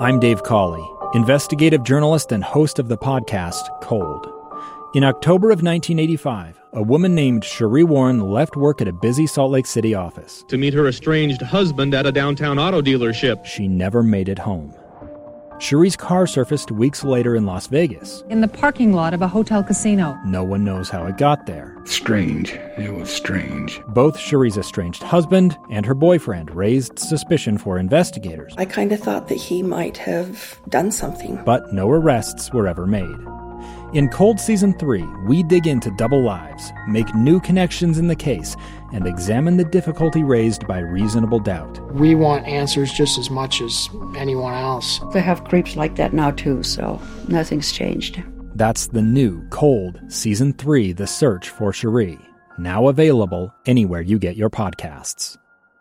I'm Dave Cawley, investigative journalist and host of the podcast Cold. In October of 1985, a woman named Cherie Warren left work at a busy Salt Lake City office to meet her estranged husband at a downtown auto dealership. She never made it home. Cherie's car surfaced weeks later in Las Vegas. In the parking lot of a hotel casino. No one knows how it got there. Strange. It was strange. Both Cherie's estranged husband and her boyfriend raised suspicion for investigators. I kind of thought that he might have done something. But no arrests were ever made. In Cold Season 3, we dig into double lives, make new connections in the case, and examine the difficulty raised by reasonable doubt. We want answers just as much as anyone else. They have creeps like that now too, so nothing's changed. That's the new Cold Season 3, The Search for Cherie, now available anywhere you get your podcasts.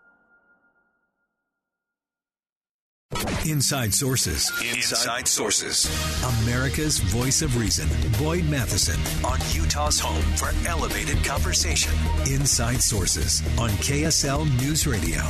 Inside Sources. Inside Sources. America's voice of reason. Boyd Matheson on Utah's home for elevated conversation. Inside Sources on KSL News Radio.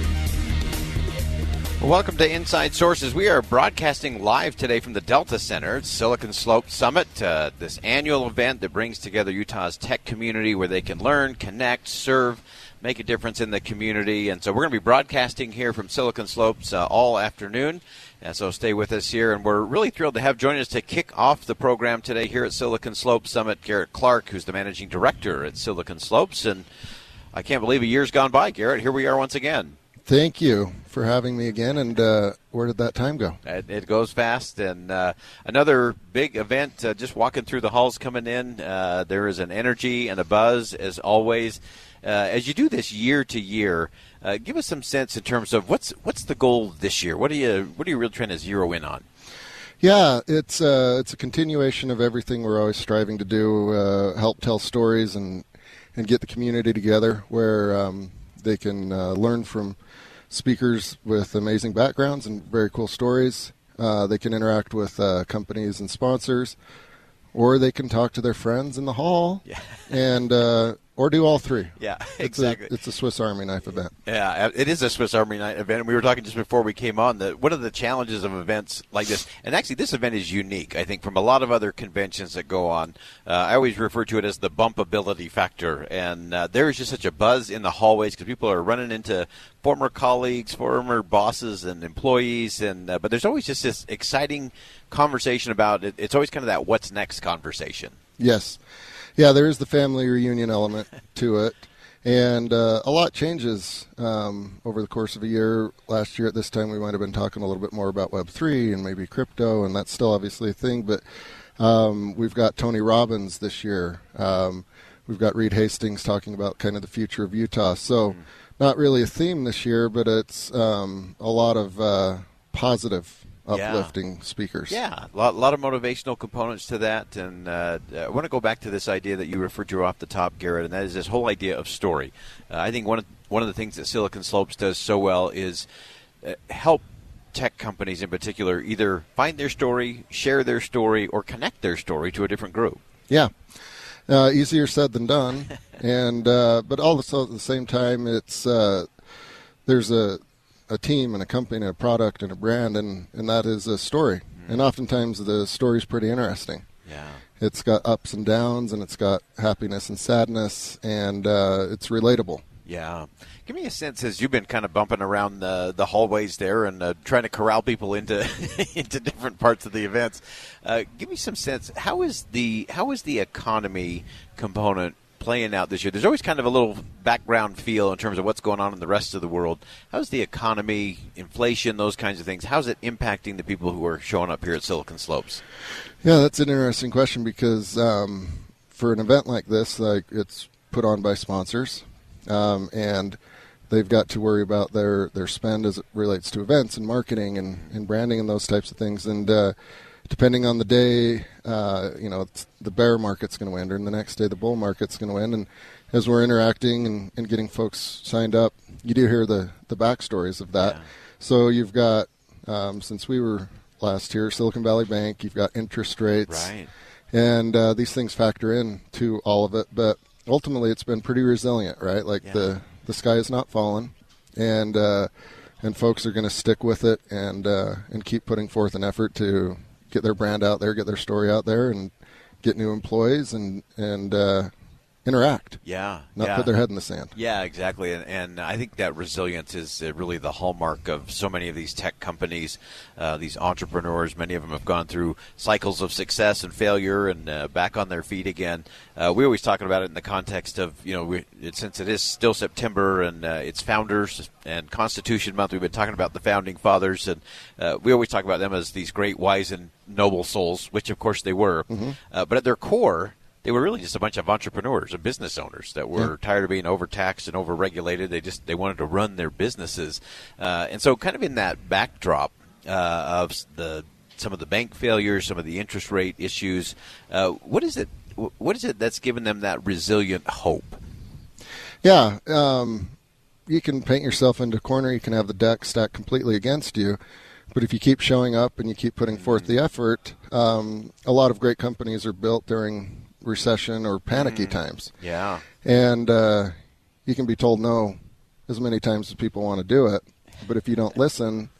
Welcome to Inside Sources. We are broadcasting live today from the Delta Center, Silicon Slopes Summit, this annual event that brings together Utah's tech community where they can learn, connect, serve, make a difference in the community. And so we're going to be broadcasting here from Silicon Slopes all afternoon. And so stay with us here. And we're really thrilled to have joining us to kick off the program today here at Silicon Slopes Summit, Garrett Clark, who's the managing director at Silicon Slopes. And I can't believe a year's gone by, Garrett. Here we are once again. Thank you for having me again. And where did that time go? It goes fast. And another big event, just walking through the halls coming in. There is an energy and a buzz, as always. As you do this year to year, give us some sense in terms of what's the goal this year. What are you really trying to zero in on? Yeah, it's a continuation of everything we're always striving to do. Help tell stories and get the community together where they can learn from speakers with amazing backgrounds and very cool stories. They can interact with companies and sponsors, or they can talk to their friends in the hall. Yeah. And or do all three. Yeah, exactly. It's a Swiss Army knife event. Yeah, it is a Swiss Army knife event. We were talking just before we came on that one of the challenges of events like this, and actually this event is unique, I think, from a lot of other conventions that go on. I always refer to it as the bumpability factor, and there is just such a buzz in the hallways because people are running into former colleagues, former bosses, and employees, and but there's always just this exciting conversation about it. It's always kind of that what's next conversation. Yes. Yeah, there is the family reunion element to it, and a lot changes over the course of a year. Last year at this time, we might have been talking a little bit more about Web3 and maybe crypto, and that's still obviously a thing, but we've got Tony Robbins this year. We've got Reed Hastings talking about kind of the future of Utah. So not really a theme this year, but it's a lot of positive uplifting speakers. Yeah, a lot of motivational components to that. And I want to go back to this idea that you referred to off the top, Garrett, and that is this whole idea of story. I think one of the things that Silicon Slopes does so well is help tech companies in particular either find their story, share their story, or connect their story to a different group. Yeah. Easier said than done. And but also at the same time, it's there's a team and a company and a product and a brand, and that is a story. Mm-hmm. And oftentimes the story's pretty interesting. Yeah. It's got ups and downs, and it's got happiness and sadness, and it's relatable. Yeah. Give me a sense, as you've been kind of bumping around the hallways there and trying to corral people into into different parts of the events. Give me some sense. How is the economy component playing out this year? There's always kind of a little background feel in terms of what's going on in the rest of the world. How's the economy, inflation, those kinds of things, how's it impacting the people who are showing up here at Silicon Slopes? Yeah, that's an interesting question because for an event like this, it's put on by sponsors, and they've got to worry about their spend as it relates to events and marketing and branding and those types of things. And depending on the day, the bear market's going to win, and the next day the bull market's going to win. And as we're interacting and getting folks signed up, you do hear the backstories of that. Yeah. So you've got, since we were last year, Silicon Valley Bank, you've got interest rates. Right. And these things factor in to all of it. But ultimately it's been pretty resilient, right? Like the sky has not fallen. And and folks are going to stick with it and keep putting forth an effort to get their brand out there, get their story out there, and get new employees and interact. Not put their head in the sand. Yeah, exactly. And I think that resilience is really the hallmark of so many of these tech companies, these entrepreneurs. Many of them have gone through cycles of success and failure and back on their feet again. We always talking about it in the context of, since it is still September and it's Founders and Constitution Month, we've been talking about the Founding Fathers, and we always talk about them as these great, wise, and noble souls, which of course they were. But at their core, they were really just a bunch of entrepreneurs and business owners that were tired of being overtaxed and overregulated. They wanted to run their businesses. And so kind of in that backdrop of some of the bank failures, some of the interest rate issues, what is it that's given them that resilient hope? Yeah. You can paint yourself into a corner. You can have the deck stacked completely against you. But if you keep showing up and you keep putting forth the effort, a lot of great companies are built during recession or panicky times. Yeah. And you can be told no as many times as people want to do it. But if you don't listen,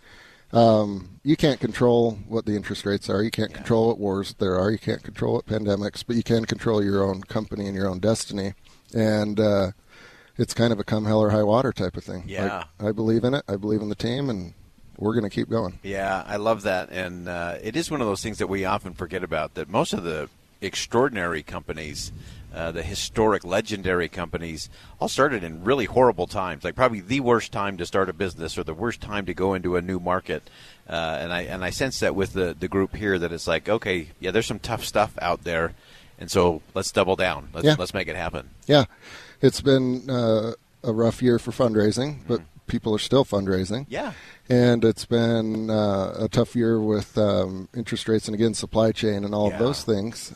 you can't control what the interest rates are. You can't control what wars there are. You can't control what pandemics, but you can control your own company and your own destiny. And it's kind of a come hell or high water type of thing. Yeah. Like, I believe in it. I believe in the team, and we're going to keep going. Yeah, I love that. And it is one of those things that we often forget about, that most of the extraordinary companies, the historic, legendary companies, all started in really horrible times, like probably the worst time to start a business or the worst time to go into a new market. And I sense that with the group here, that it's like, okay, yeah, there's some tough stuff out there, and so let's double down. Let's make it happen. Yeah, it's been a rough year for fundraising, but people are still fundraising. Yeah. And it's been a tough year with interest rates and, again, supply chain and all of those things.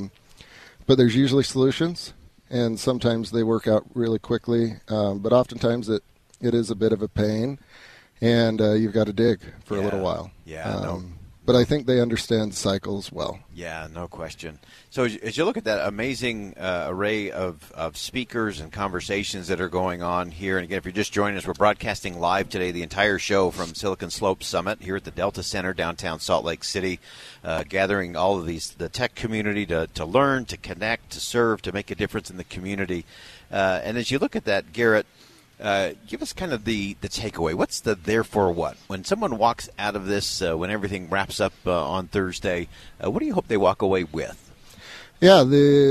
But there's usually solutions, and sometimes they work out really quickly. But oftentimes it is a bit of a pain, and you've got to dig for a little while. Yeah. But I think they understand cycles well. Yeah, no question. So as you look at that amazing array of speakers and conversations that are going on here, and again, if you're just joining us, we're broadcasting live today the entire show from Silicon Slopes Summit here at the Delta Center, downtown Salt Lake City, gathering all of the tech community to learn, to connect, to serve, to make a difference in the community. And as you look at that, Garrett, give us kind of the takeaway. What's the therefore what? When someone walks out of this, when everything wraps up on Thursday, what do you hope they walk away with? Yeah,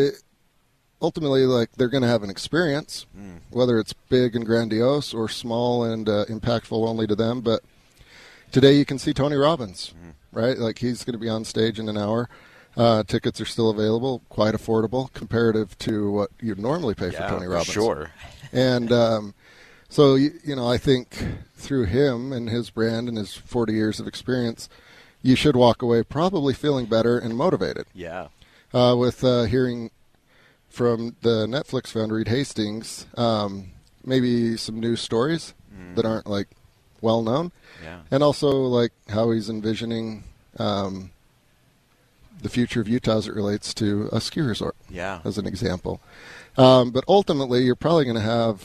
ultimately, they're going to have an experience, whether it's big and grandiose or small and impactful only to them. But today you can see Tony Robbins, right? Like, he's going to be on stage in an hour. Tickets are still available, quite affordable comparative to what you'd normally pay for Tony Robbins. Sure. And so, I think through him and his brand and his 40 years of experience, you should walk away probably feeling better and motivated. Yeah. With hearing from the Netflix founder, Reed Hastings, maybe some news stories that aren't, well known. Yeah. And also, how he's envisioning the future of Utah as it relates to a ski resort, as an example. But ultimately, you're probably going to have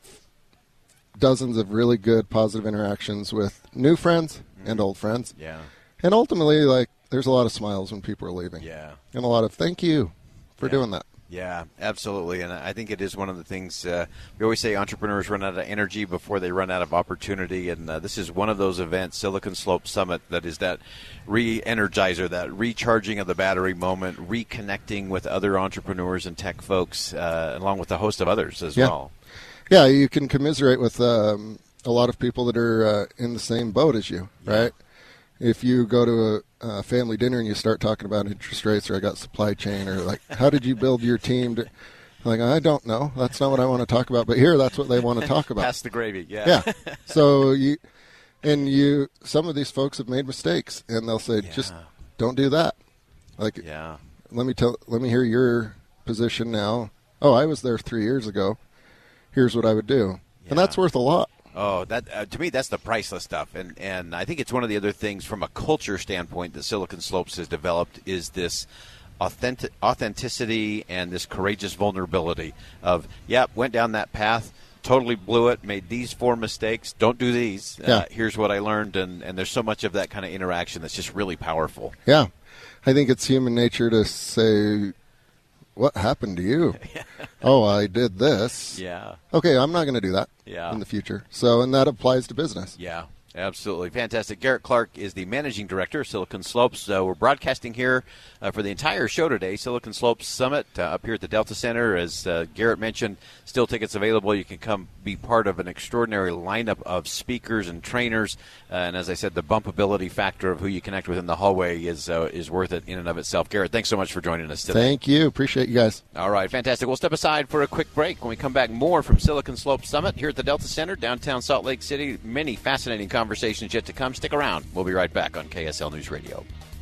dozens of really good, positive interactions with new friends and old friends. Yeah. And ultimately, there's a lot of smiles when people are leaving. Yeah. And a lot of thank you for doing that. Yeah, absolutely. And I think it is one of the things, we always say entrepreneurs run out of energy before they run out of opportunity. And this is one of those events, Silicon Slopes Summit, that is that re-energizer, that recharging of the battery moment, reconnecting with other entrepreneurs and tech folks, along with a host of others as well. Yeah, you can commiserate with a lot of people that are in the same boat as you, right? If you go to a family dinner and you start talking about interest rates, or I got supply chain, or how did you build your team? I don't know. That's not what I want to talk about. But here, that's what they want to talk about. Pass the gravy, yeah. So some of these folks have made mistakes, and they'll say, just don't do that. Let me hear your position now. Oh, I was there 3 years ago. Here's what I would do. Yeah. And that's worth a lot. Oh, that to me, that's the priceless stuff. And I think it's one of the other things from a culture standpoint that Silicon Slopes has developed is this authenticity and this courageous vulnerability of, went down that path, totally blew it, made these 4 mistakes. Don't do these. Here's what I learned, and there's so much of that kind of interaction that's just really powerful. Yeah. I think it's human nature to say, what happened to you? Oh, I did this. Yeah. Okay, I'm not going to do that in the future. So, and that applies to business. Yeah. Absolutely. Fantastic. Garrett Clark is the managing director of Silicon Slopes. We're broadcasting here for the entire show today, Silicon Slopes Summit up here at the Delta Center. As Garrett mentioned, still tickets available. You can come be part of an extraordinary lineup of speakers and trainers. And as I said, the bumpability factor of who you connect with in the hallway is worth it in and of itself. Garrett, thanks so much for joining us today. Thank you. Appreciate you guys. All right. Fantastic. We'll step aside for a quick break. When we come back, more from Silicon Slopes Summit here at the Delta Center, downtown Salt Lake City. Many fascinating conversations yet to come. Stick around. We'll be right back on KSL News Radio.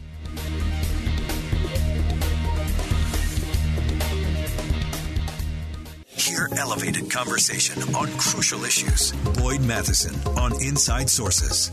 Hear elevated conversation on crucial issues. Boyd Matheson on Inside Sources.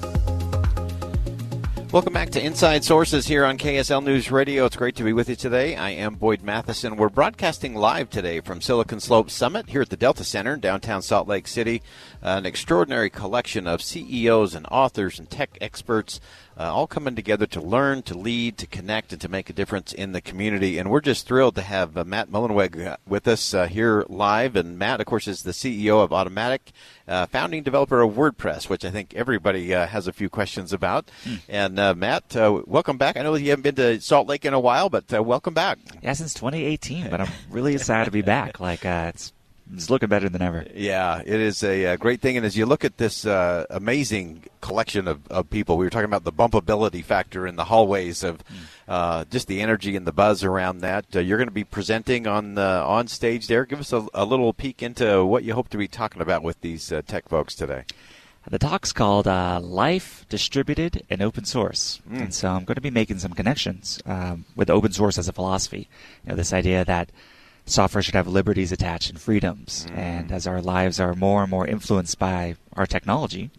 Welcome back to Inside Sources here on KSL News Radio. It's great to be with you today. I am Boyd Matheson. We're broadcasting live today from Silicon Slopes Summit here at the Delta Center in downtown Salt Lake City. An extraordinary collection of CEOs and authors and tech experts all coming together to learn, to lead, to connect, and to make a difference in the community. And we're just thrilled to have Matt Mullenweg with us here live. And Matt, of course, is the CEO of Automattic, founding developer of WordPress, which I think everybody has a few questions about. And Matt, welcome back. I know you haven't been to Salt Lake in a while, but welcome back. Yeah, since 2018, but I'm really excited to be back. It's looking better than ever. Yeah, it is a great thing. And as you look at this amazing collection of people, we were talking about the bumpability factor in the hallways of just the energy and the buzz around that. You're going to be presenting on stage there. Give us a little peek into what you hope to be talking about with these tech folks today. The talk's called Life, Distributed, and Open Source. And so I'm going to be making some connections with open source as a philosophy. This idea that software should have liberties attached and freedoms. And as our lives are more and more influenced by our technology,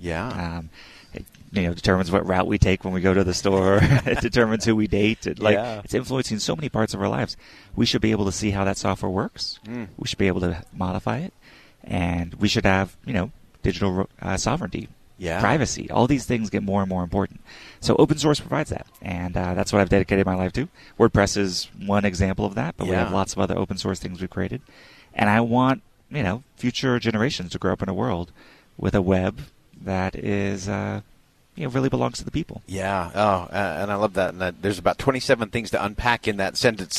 it determines what route we take when we go to the store. It determines who we date. It's influencing so many parts of our lives. We should be able to see how that software works. We should be able to modify it. And we should have, digital sovereignty, privacy. All these things get more and more important. So open source provides that, and that's what I've dedicated my life to. WordPress is one example of that, but we have lots of other open source things we've created. And I want, future generations to grow up in a world with a web that is, really belongs to the people. Yeah. Oh, and I love that. And there's about 27 things to unpack in that sentence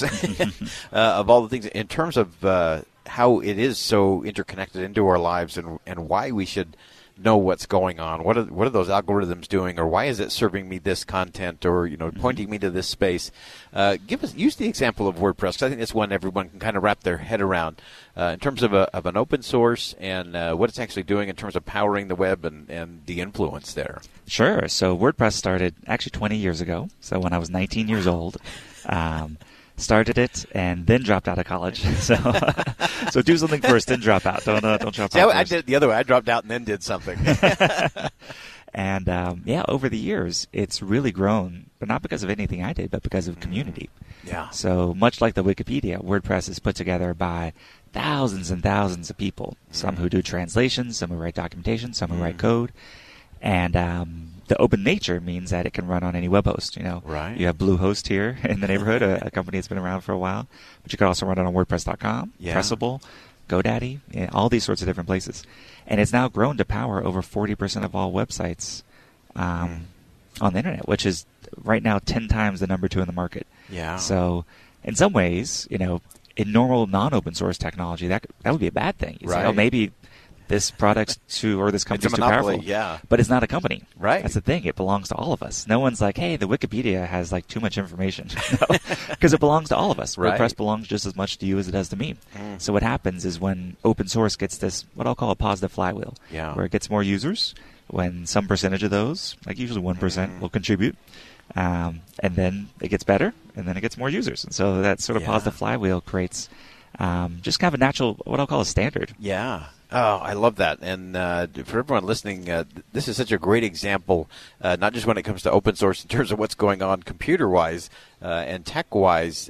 of all the things in terms of how it is so interconnected into our lives and why we should know what's going on. What are those algorithms doing, or why is it serving me this content, or pointing me to this space? Use the example of WordPress, because I think that's one everyone can kind of wrap their head around in terms of an open source and what it's actually doing in terms of powering the web and the influence there. Sure. So WordPress started actually 20 years ago. So when I was 19 years old. Started it and then dropped out of college. So do something first, then drop out. Don't drop out. I did it the other way. I dropped out and then did something. And over the years, it's really grown, but not because of anything I did, but because of community. Yeah. So much like the Wikipedia, WordPress is put together by thousands and thousands of people. Some who do translations, some who write documentation, some who write code, and the open nature means that it can run on any web host. Right. You have Bluehost here in the neighborhood, a company that's been around for a while, but you can also run it on WordPress.com, Pressable, GoDaddy, all these sorts of different places. And it's now grown to power over 40% of all websites on the internet, which is right now 10 times the number 2 in the market. Yeah. So in some ways, in normal non-open source technology, that would be a bad thing. You say, maybe this product or this company is too powerful. Yeah. But it's not a company. Right. That's the thing. It belongs to all of us. No one's like, hey, the Wikipedia has too much information. Because it belongs to all of us. Right. WordPress belongs just as much to you as it does to me. So what happens is when open source gets this, what I'll call a positive flywheel, where it gets more users, when some percentage of those, like usually 1%, will contribute, and then it gets better, and then it gets more users. And so that sort of positive flywheel creates just kind of a natural, what I'll call a standard. Yeah. Oh, I love that. And for everyone listening, this is such a great example, not just when it comes to open source in terms of what's going on computer-wise and tech-wise.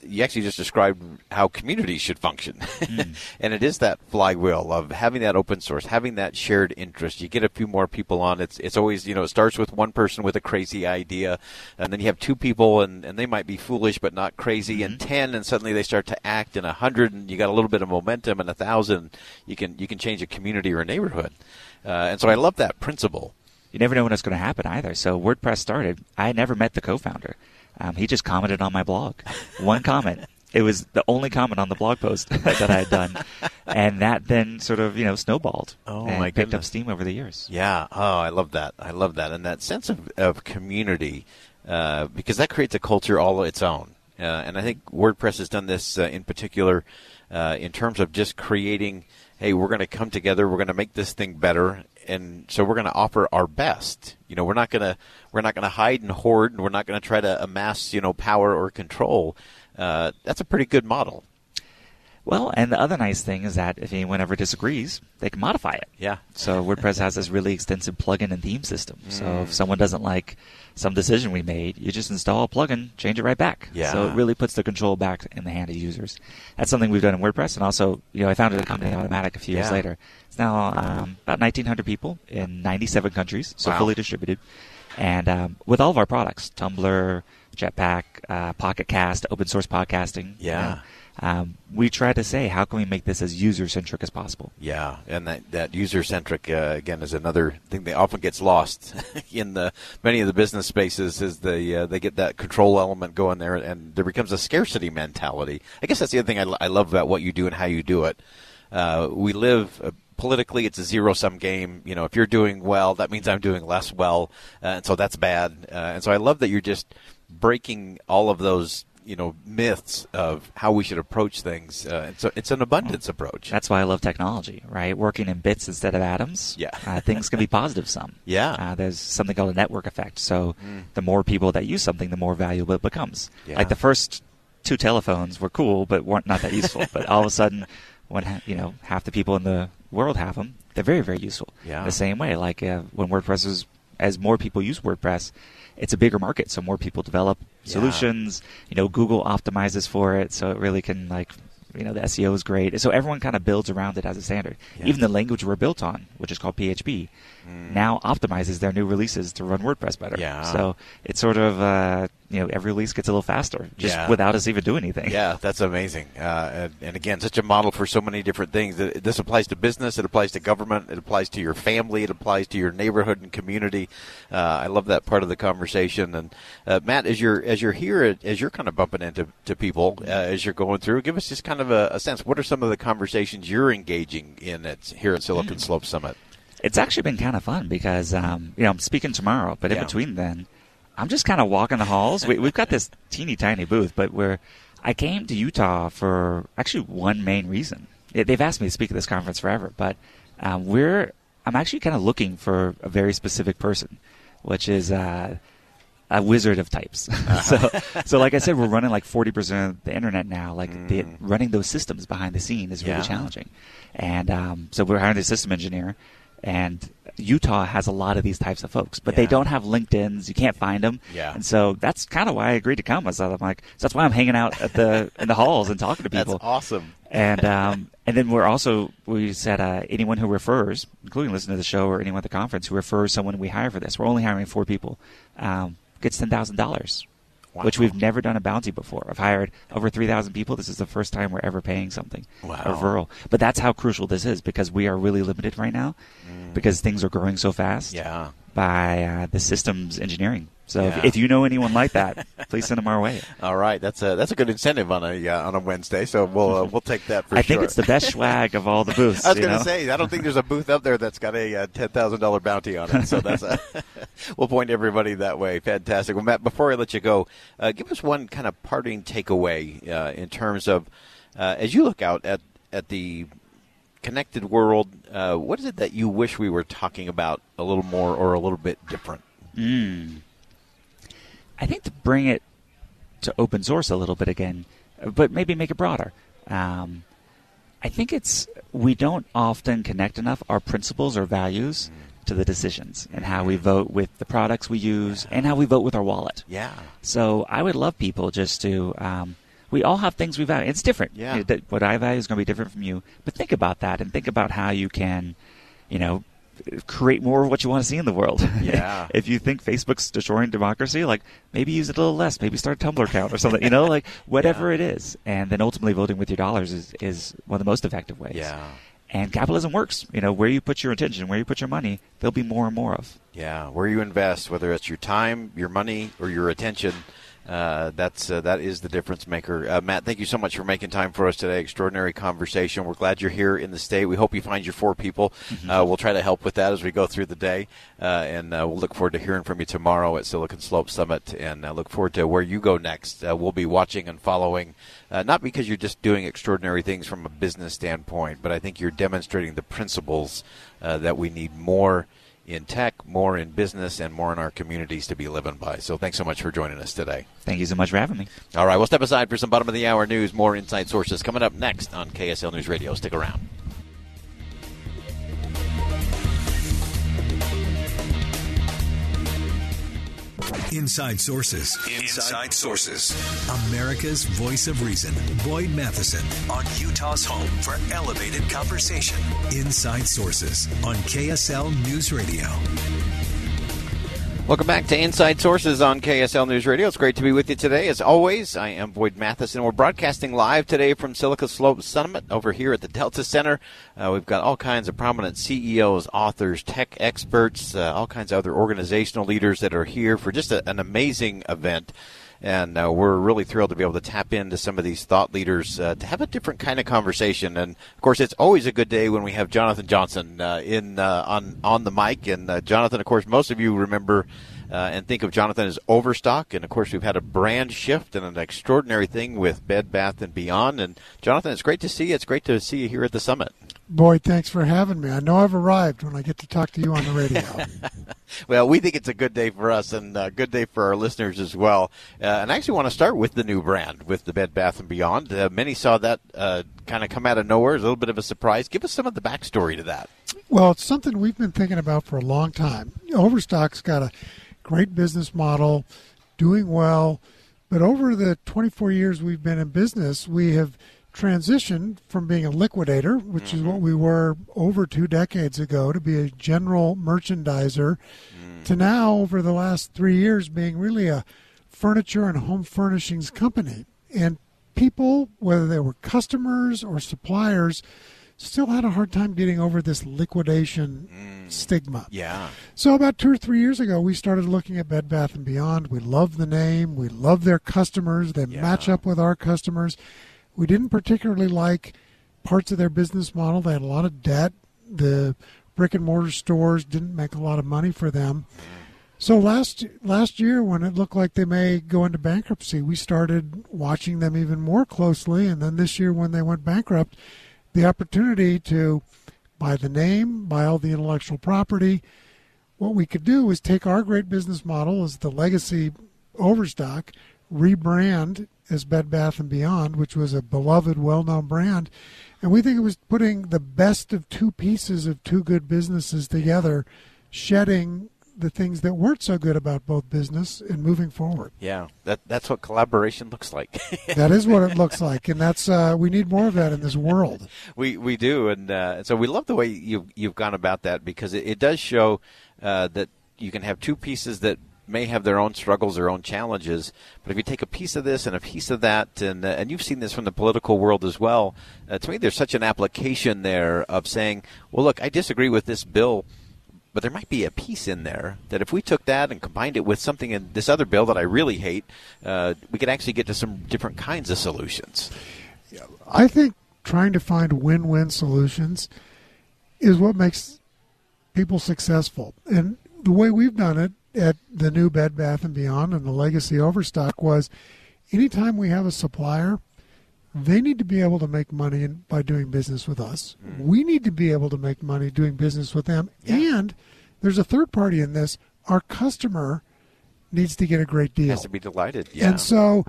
you actually just described how communities should function. And it is that flywheel of having that open source, having that shared interest. You get a few more people on. It's always, it starts with one person with a crazy idea, and then you have two people, and they might be foolish but not crazy, and 10, and suddenly they start to act, and 100, and you got a little bit of momentum, and 1,000, you can change a community or a neighborhood. And so I love that principle. You never know when it's going to happen either. So WordPress started. I never met the co-founder. He just commented on my blog. One comment. It was the only comment on the blog post that I had done. And that then sort of, snowballed and picked up steam over the years. Yeah. Oh, I love that. And that sense of community, because that creates a culture all its own. And I think WordPress has done this in particular in terms of just creating, hey, we're going to come together, we're going to make this thing better, and so we're going to offer our best. We're not going to hide and hoard, and we're not going to try to amass, power or control. That's a pretty good model. Well, and the other nice thing is that if anyone ever disagrees, they can modify it. Yeah. So WordPress has this really extensive plugin and theme system. So if someone doesn't like some decision we made, you just install a plugin, change it right back. Yeah. So it really puts the control back in the hand of users. That's something we've done in WordPress. And also, I founded a company, Automatic, a few years later. It's now about 1,900 people in 97 countries, so fully distributed. And with all of our products, Tumblr, Jetpack, Pocket Cast, open source podcasting. Yeah. We try to say, how can we make this as user-centric as possible? Yeah, and that user-centric, again, is another thing that often gets lost in many of the business spaces is they get that control element going there, and there becomes a scarcity mentality. I guess that's the other thing I love about what you do and how you do it. We live... politically, it's a zero-sum game. If you're doing well, that means I'm doing less well, and so that's bad. And so I love that you're just breaking all of those, myths of how we should approach things. And so it's an abundance approach. That's why I love technology, right? Working in bits instead of atoms. Yeah. Things can be positive sum. Yeah. There's something called a network effect. So the more people that use something, the more valuable it becomes. Yeah. Like the first 2 telephones were cool, but weren't not that useful. But all of a sudden, when half the people in the world have them, they're very, very useful. Yeah. The same way, like when WordPress as more people use WordPress, it's a bigger market, so more people develop solutions. Google optimizes for it, so it really can the SEO is great. So everyone kind of builds around it as a standard. Yeah. Even the language we're built on, which is called PHP, now optimizes their new releases to run WordPress better. Yeah. So it's sort of every release gets a little faster just without us even doing anything. Yeah, that's amazing. And again, such a model for so many different things. This applies to business, it applies to government, it applies to your family, it applies to your neighborhood and community. I love that part of the conversation. And Matt, as you're here, as you're kind of bumping into people as you're going through, give us just kind of a sense. What are some of the conversations you're engaging in here at Silicon Slopes Summit? It's actually been kind of fun because I'm speaking tomorrow, but in between then, I'm just kind of walking the halls. We've got this teeny tiny booth, but I came to Utah for actually one main reason. They've asked me to speak at this conference forever, but I'm actually kind of looking for a very specific person, which is a wizard of types. So like I said, we're running like 40% of the internet now. Running those systems behind the scene is really challenging, and so we're hiring a system engineer. And Utah has a lot of these types of folks, but they don't have LinkedIns. You can't find them. Yeah. And so that's kind of why I agreed to come. So that's why I'm hanging out in the halls and talking to people. That's awesome. And then we said anyone who refers, including listening to the show or anyone at the conference who refers someone we hire for this, we're only hiring 4 people, gets $10,000. Wow. Which we've never done a bounty before. I've hired over 3,000 people. This is the first time we're ever paying something. Wow. A referral. But that's how crucial this is because we are really limited right now because things are growing so fast by the systems engineering. So if you know anyone like that, please send them our way. All right, that's a good incentive on a Wednesday. So we'll take that for sure. I think it's the best swag of all the booths. I was going to say, I don't think there's a booth up there that's got a $10,000 bounty on it. So we'll point everybody that way. Fantastic. Well, Matt, before I let you go, give us one kind of parting takeaway in terms of as you look out at the connected world. What is it that you wish we were talking about a little more or a little bit different? I think to bring it to open source a little bit again, but maybe make it broader. I think we don't often connect enough our principles or values to the decisions and how we vote with the products we use and how we vote with our wallet. Yeah. So I would love people just to, we all have things we value. It's different. Yeah. What I value is going to be different from you. But think about that and think about how you can, create more of what you want to see in the world. Yeah. If you think Facebook's destroying democracy, maybe use it a little less. Maybe start a Tumblr account or something, whatever it is. And then ultimately voting with your dollars is one of the most effective ways. Yeah. And capitalism works. Where you put your attention, where you put your money, there'll be more and more of. Yeah. Where you invest, whether it's your time, your money, or your attention, that is the difference maker. Matt, thank you so much for making time for us today. Extraordinary conversation. We're glad you're here in the state. We hope you find your 4 people. We'll try to help with that as we go through the day, and we'll look forward to hearing from you tomorrow at Silicon Slope Summit, and look forward to where you go next. We'll be watching and following, not because you're just doing extraordinary things from a business standpoint, but I think you're demonstrating the principles that we need more in tech, more in business, and more in our communities to be living by. So thanks so much for joining us today. Thank you so much for having me. All right, we'll step aside for some bottom of the hour news. More Inside Sources coming up next on KSL News Radio. Stick around. Inside Sources. Inside Sources. America's voice of reason. Boyd Matheson on Utah's home for elevated conversation. Inside Sources on KSL News Radio. Welcome back to Inside Sources on KSL News Radio. It's great to be with you today. As always, I am Boyd Matheson. We're broadcasting live today from Silicon Slope Summit over here at the Delta Center. We've got all kinds of prominent CEOs, authors, tech experts, all kinds of other organizational leaders that are here for just an amazing event. And we're really thrilled to be able to tap into some of these thought leaders to have a different kind of conversation. And, of course, it's always a good day when we have Jonathan Johnson on the mic. And, Jonathan, of course, most of you remember and think of Jonathan as Overstock. And, of course, we've had a brand shift and an extraordinary thing with Bed Bath & Beyond. And, Jonathan, it's great to see you. It's great to see you here at the summit. Boyd, thanks for having me. I know I've arrived when I get to talk to you on the radio. Well, we think it's a good day for us and a good day for our listeners as well. And I actually want to start with the new brand, with the Bed Bath & Beyond. Many saw that kind of come out of nowhere. It was a little bit of a surprise. Give us some of the backstory to that. Well, it's something we've been thinking about for a long time. Overstock's got a great business model, doing well. But over the 24 years we've been in business, we have transitioned from being a liquidator, which is what we were over 2 decades ago, to be a general merchandiser, to now, over the last 3 years, being really a furniture and home furnishings company. And people, whether they were customers or suppliers, still had a hard time getting over this liquidation stigma. Yeah. So about 2 or 3 years ago, we started looking at Bed Bath & Beyond. We love the name. We love their customers. They match up with our customers. We didn't particularly like parts of their business model. They had a lot of debt. The brick-and-mortar stores didn't make a lot of money for them. So last year, when it looked like they may go into bankruptcy, we started watching them even more closely. And then this year, when they went bankrupt, the opportunity to buy the name, buy all the intellectual property. What we could do is take our great business model as the legacy Overstock, rebrand as Bed Bath & Beyond, which was a beloved, well-known brand. And we think it was putting the best of 2 pieces of 2 good businesses together, shedding the things that weren't so good about both business and moving forward. Yeah, that's what collaboration looks like. That is what it looks like, and that's we need more of that in this world. We do, and so we love the way you've gone about that, because it does show that you can have 2 pieces that may have their own struggles, their own challenges, but if you take a piece of this and a piece of that, and you've seen this from the political world as well, to me there's such an application there of saying, well, look, I disagree with this bill, but there might be a piece in there that if we took that and combined it with something in this other bill that I really hate, we could actually get to some different kinds of solutions. I think trying to find win-win solutions is what makes people successful. And the way we've done it at the new Bed Bath & Beyond and the legacy Overstock was anytime we have a supplier, they need to be able to make money by doing business with us. We need to be able to make money doing business with them. Yeah. And there's a third party in this. Our customer needs to get a great deal. Has to be delighted. Yeah. And so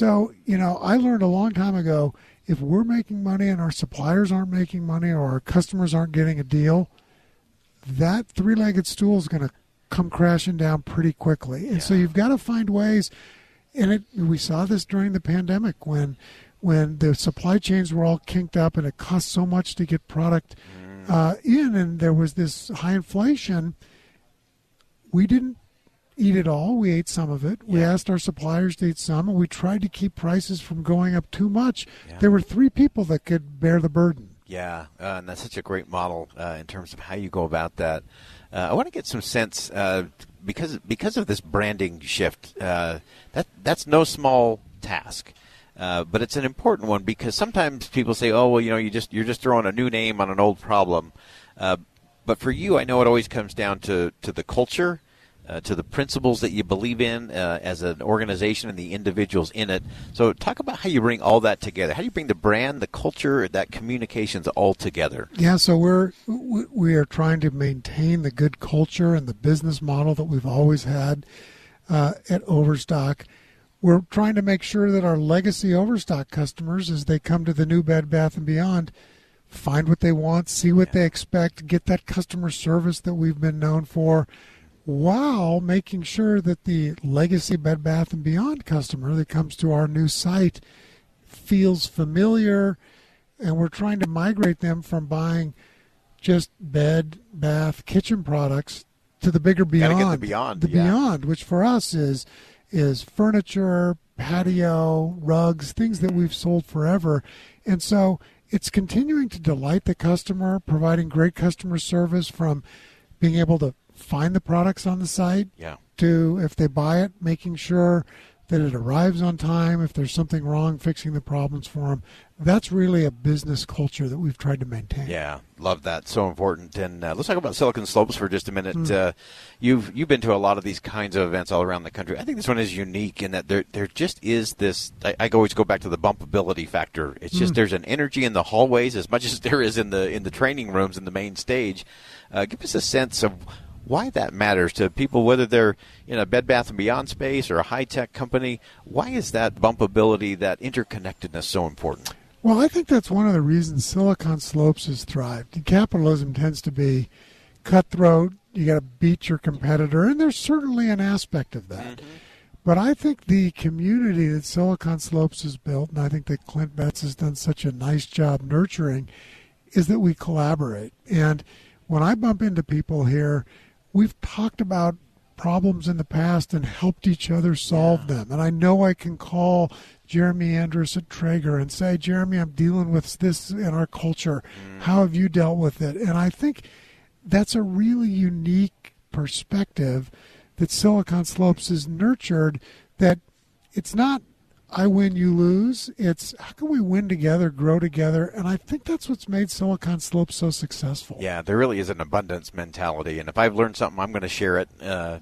I learned a long time ago, if we're making money and our suppliers aren't making money or our customers aren't getting a deal, that 3-legged stool is going to come crashing down pretty quickly. And so you've got to find ways. And we saw this during the pandemic when the supply chains were all kinked up and it cost so much to get product in, and there was this high inflation. We didn't eat it all. We ate some of it. Yeah. We asked our suppliers to eat some, and we tried to keep prices from going up too much. Yeah. There were 3 people that could bear the burden. Yeah, and that's such a great model in terms of how you go about that. I want to get some sense, because of this branding shift, that's no small task. But it's an important one because sometimes people say, "Oh, well, you're just throwing a new name on an old problem." But for you, I know it always comes down to the culture, to the principles that you believe in as an organization and the individuals in it. So talk about how you bring all that together. How do you bring the brand, the culture, that communications all together? Yeah, so we are trying to maintain the good culture and the business model that we've always had at Overstock. We're trying to make sure that our legacy Overstock customers, as they come to the new Bed Bath & Beyond, find what they want, see what they expect, get that customer service that we've been known for, while making sure that the legacy Bed Bath & Beyond customer that comes to our new site feels familiar, and we're trying to migrate them from buying just bed, bath, kitchen products to the bigger beyond. Gotta get the beyond. The beyond, which for us is furniture, patio, rugs, things that we've sold forever. And so it's continuing to delight the customer, providing great customer service, from being able to find the products on the site to, if they buy it, making sure that it arrives on time. If there's something wrong, fixing the problems for them. That's really a business culture that we've tried to maintain. Yeah, love that. So important. And let's talk about Silicon Slopes for just a minute. You've been to a lot of these kinds of events all around the country. I think this one is unique in that there just is this. I always go back to the bumpability factor. It's just there's an energy in the hallways as much as there is in the training rooms in the main stage. Give us a sense of why that matters to people, whether they're in a Bed Bath & Beyond space or a high-tech company. Why is that bumpability, that interconnectedness so important? Well, I think that's one of the reasons Silicon Slopes has thrived. Capitalism tends to be cutthroat. You got to beat your competitor, and there's certainly an aspect of that. Mm-hmm. But I think the community that Silicon Slopes has built, and I think that Clint Betts has done such a nice job nurturing, is that we collaborate. And when I bump into people here, we've talked about problems in the past and helped each other solve them. And I know I can call Jeremy Andrus at Traeger and say, Jeremy, I'm dealing with this in our culture. How have you dealt with it? And I think that's a really unique perspective that Silicon Slopes has nurtured, that it's not I win, you lose. It's how can we win together, grow together? And I think that's what's made Silicon Slopes so successful. Yeah, there really is an abundance mentality. And if I've learned something, I'm going to share it.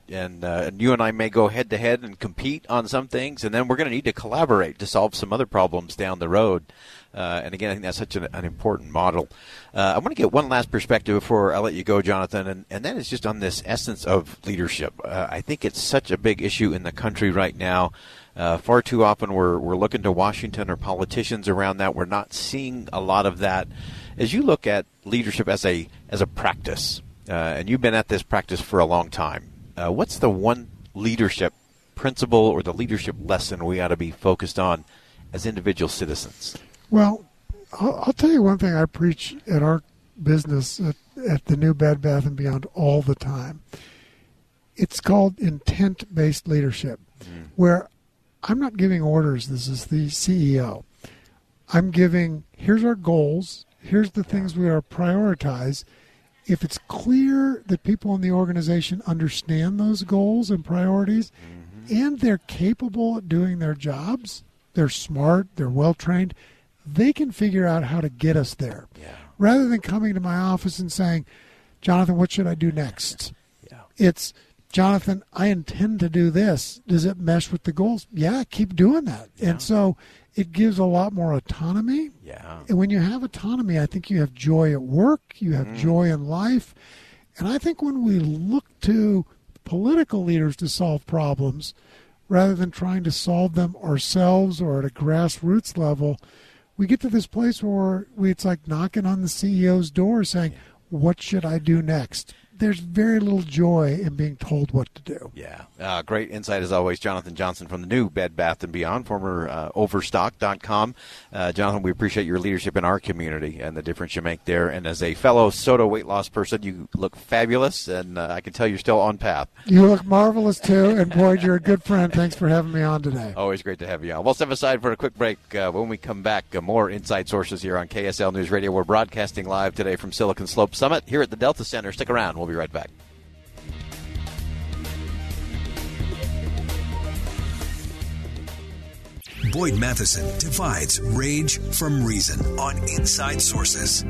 And you and I may go head-to-head and compete on some things, and then we're going to need to collaborate to solve some other problems down the road. And again, I think that's such an important model. I want to get one last perspective before I let you go, Jonathan, and that is just on this essence of leadership. I think it's such a big issue in the country right now. Far too often we're looking to Washington or politicians around that. We're not seeing a lot of that. As you look at leadership as a practice, and you've been at this practice for a long time, what's the one leadership principle or the leadership lesson we ought to be focused on as individual citizens? Well, I'll tell you one thing I preach at our business at the new Bed Bath & Beyond all the time. It's called intent-based leadership, where I'm not giving orders. This is the CEO. I'm giving, here's our goals. Here's the things we are prioritize. If it's clear that people in the organization understand those goals and priorities, and they're capable at doing their jobs, they're smart, they're well-trained, they can figure out how to get us there. Yeah. Rather than coming to my office and saying, Jonathan, what should I do next? It's, Jonathan, I intend to do this. Does it mesh with the goals? Yeah, keep doing that. Yeah. And so it gives a lot more autonomy. Yeah. And when you have autonomy, I think you have joy at work, you have joy in life. And I think when we look to political leaders to solve problems, rather than trying to solve them ourselves or at a grassroots level, we get to this place where it's like knocking on the CEO's door saying, what should I do next? there's very little joy in being told what to do. Yeah. Great insight as always. Jonathan Johnson from the new Bed Bath & Beyond, former Overstock.com. Jonathan, we appreciate your leadership in our community and the difference you make there. And as a fellow SOTA weight loss person, you look fabulous, and I can tell you're still on path. You look marvelous, too. And, Boyd, you're a good friend. Thanks for having me on today. Always great to have you on. We'll step aside for a quick break. When we come back, more Inside Sources here on KSL News Radio. We're broadcasting live today from Silicon Slope Summit here at the Delta Center. Stick around. We'll be right back. Boyd Matheson divides rage from reason on Inside Sources.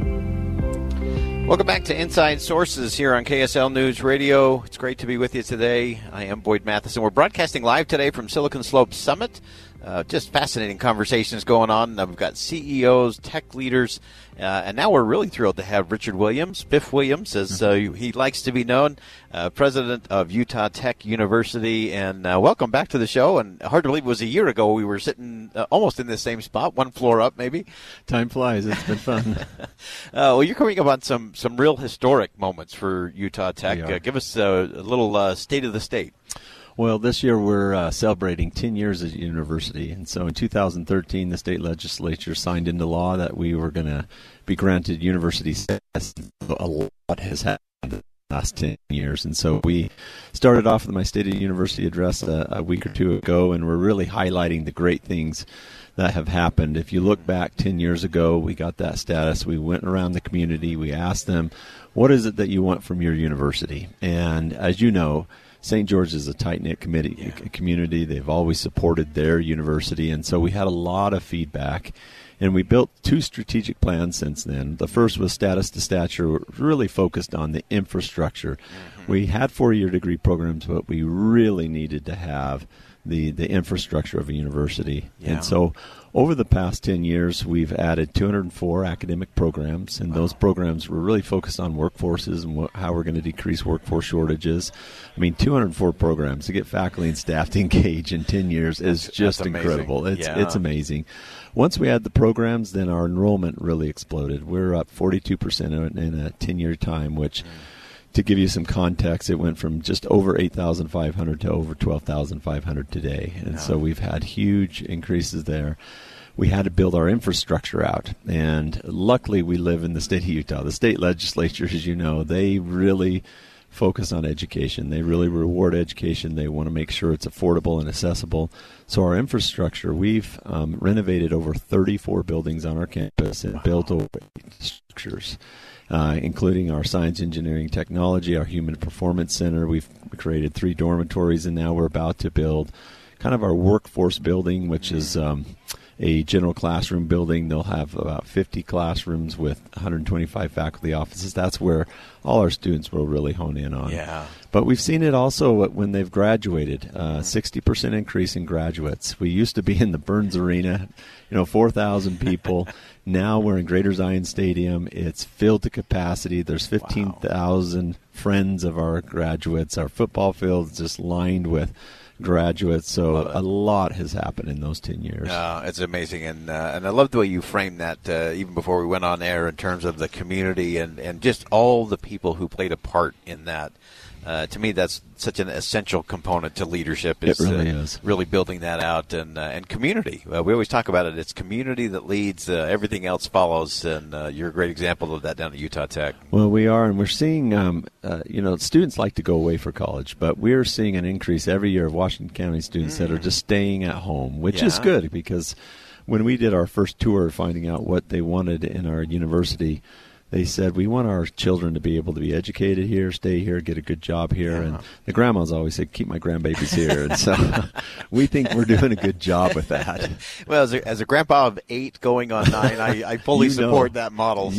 Welcome back to Inside Sources here on KSL News Radio. It's great to be with you today. I am Boyd Matheson. We're broadcasting live today from Silicon Slope Summit. Just fascinating conversations going on. We've got CEOs, tech leaders, and now we're really thrilled to have Richard Williams, Biff Williams, as he likes to be known, president of Utah Tech University. And welcome back to the show. And hard to believe it was a year ago we were sitting almost in the same spot, one floor up maybe. Time flies. It's been fun. Well, you're coming up on some real historic moments for Utah Tech. Give us a little state of the state. Well, this year we're celebrating 10 years as a university, and so in 2013 the state legislature signed into law that we were going to be granted university status. A lot has happened in the last 10 years, and so we started off with my State of the University address a week or two ago, and we're really highlighting the great things that have happened. If you look back 10 years ago, we got that status. We went around the community. We asked them, what is it that you want from your university? And as you know, St. George is a tight-knit community. They've always supported their university, and so we had a lot of feedback. And we built 2 strategic plans since then. The first was Status to Stature, really focused on the infrastructure. We had 4-year degree programs, but we really needed to have the infrastructure of a university. And so over the past 10 years, we've added 204 academic programs, and those programs were really focused on workforces and how we're going to decrease workforce shortages. I mean, 204 programs to get faculty and staff to engage in 10 years is just incredible. It's amazing. Once we had the programs, then our enrollment really exploded. We're up 42% in a 10-year time, which, to give you some context, it went from just over 8,500 to over 12,500 today. And so we've had huge increases there. We had to build our infrastructure out. And luckily, we live in the state of Utah. The state legislature, as you know, they really focus on education. They really reward education. They want to make sure it's affordable and accessible. So our infrastructure, we've renovated over 34 buildings on our campus and built over 8 structures. Including our science, engineering, technology, our human performance center. We've created 3 dormitories, and now we're about to build kind of our workforce building, which is a general classroom building. They'll have about 50 classrooms with 125 faculty offices. That's where all our students will really hone in on. Yeah. But we've seen it also when they've graduated, 60% increase in graduates. We used to be in the Burns Arena, 4,000 people. Now we're in Greater Zion Stadium. It's filled to capacity. There's 15,000 friends of our graduates. Our football field is just lined with graduates. So a lot has happened in those 10 years. It's amazing. And I love the way you framed that even before we went on air in terms of the community and just all the people who played a part in that. To me, that's such an essential component to leadership. It really is. Really building that out and community. We always talk about it. It's community that leads. Everything else follows. And you're a great example of that down at Utah Tech. Well, we are, and we're seeing, students like to go away for college, but we're seeing an increase every year of Washington County students that are just staying at home, which is good because when we did our first tour finding out what they wanted in our university, they said, we want our children to be able to be educated here, stay here, get a good job here. And the grandmas always said, keep my grandbabies here. And so we think we're doing a good job with that. Well, as a grandpa of 8 going on 9, I fully support that model.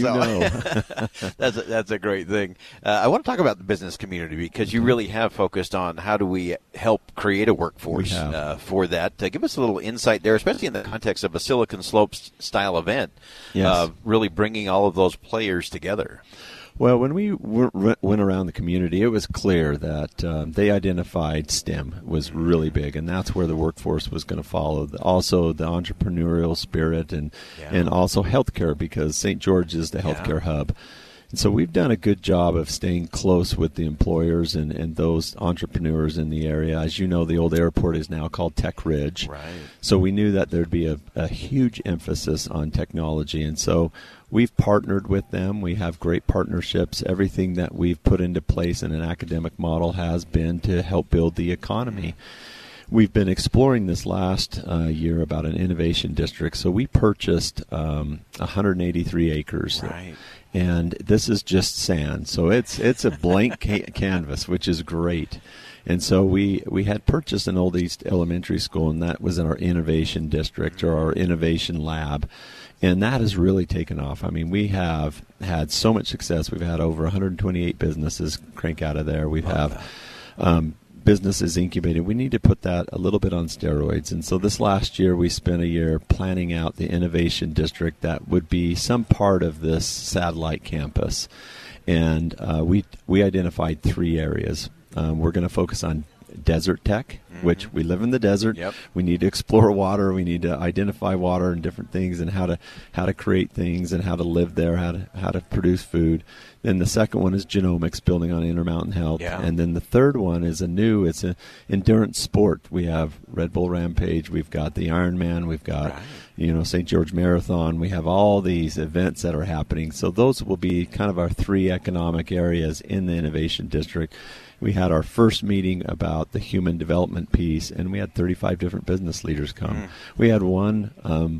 That's a great thing. I want to talk about the business community because you really have focused on how do we help create a workforce for that. Give us a little insight there, especially in the context of a Silicon Slopes style event. Yes. Really bringing all of those players together. Well, when we went around the community, it was clear that they identified STEM was really big, and that's where the workforce was going to follow. Also, the entrepreneurial spirit and also healthcare, because St. George is the healthcare hub. And so we've done a good job of staying close with the employers and those entrepreneurs in the area. As you know, the old airport is now called Tech Ridge. Right. So we knew that there'd be a huge emphasis on technology. And so we've partnered with them. We have great partnerships. Everything that we've put into place in an academic model has been to help build the economy. We've been exploring this last year about an innovation district. So we purchased 183 acres. Right. And this is just sand. So it's a blank canvas, which is great. And so we had purchased an Old East Elementary School, and that was in our innovation district or our innovation lab. And that has really taken off. I mean, we have had so much success. We've had over 128 businesses crank out of there. We have businesses incubated. We need to put that a little bit on steroids. And so this last year, we spent a year planning out the innovation district that would be some part of this satellite campus. And we identified 3 areas. We're going to focus on desert tech, which we live in the desert. Yep. We need to explore water. We need to identify water and different things and how to create things and how to live there, how to produce food. Then the second one is genomics, building on Intermountain Health. Yeah. And then the third one is it's an endurance sport. We have Red Bull Rampage. We've got the Ironman. We've got, St. George Marathon. We have all these events that are happening. So those will be kind of our 3 economic areas in the Innovation District. We had our first meeting about the human development piece, and we had 35 different business leaders come. We had one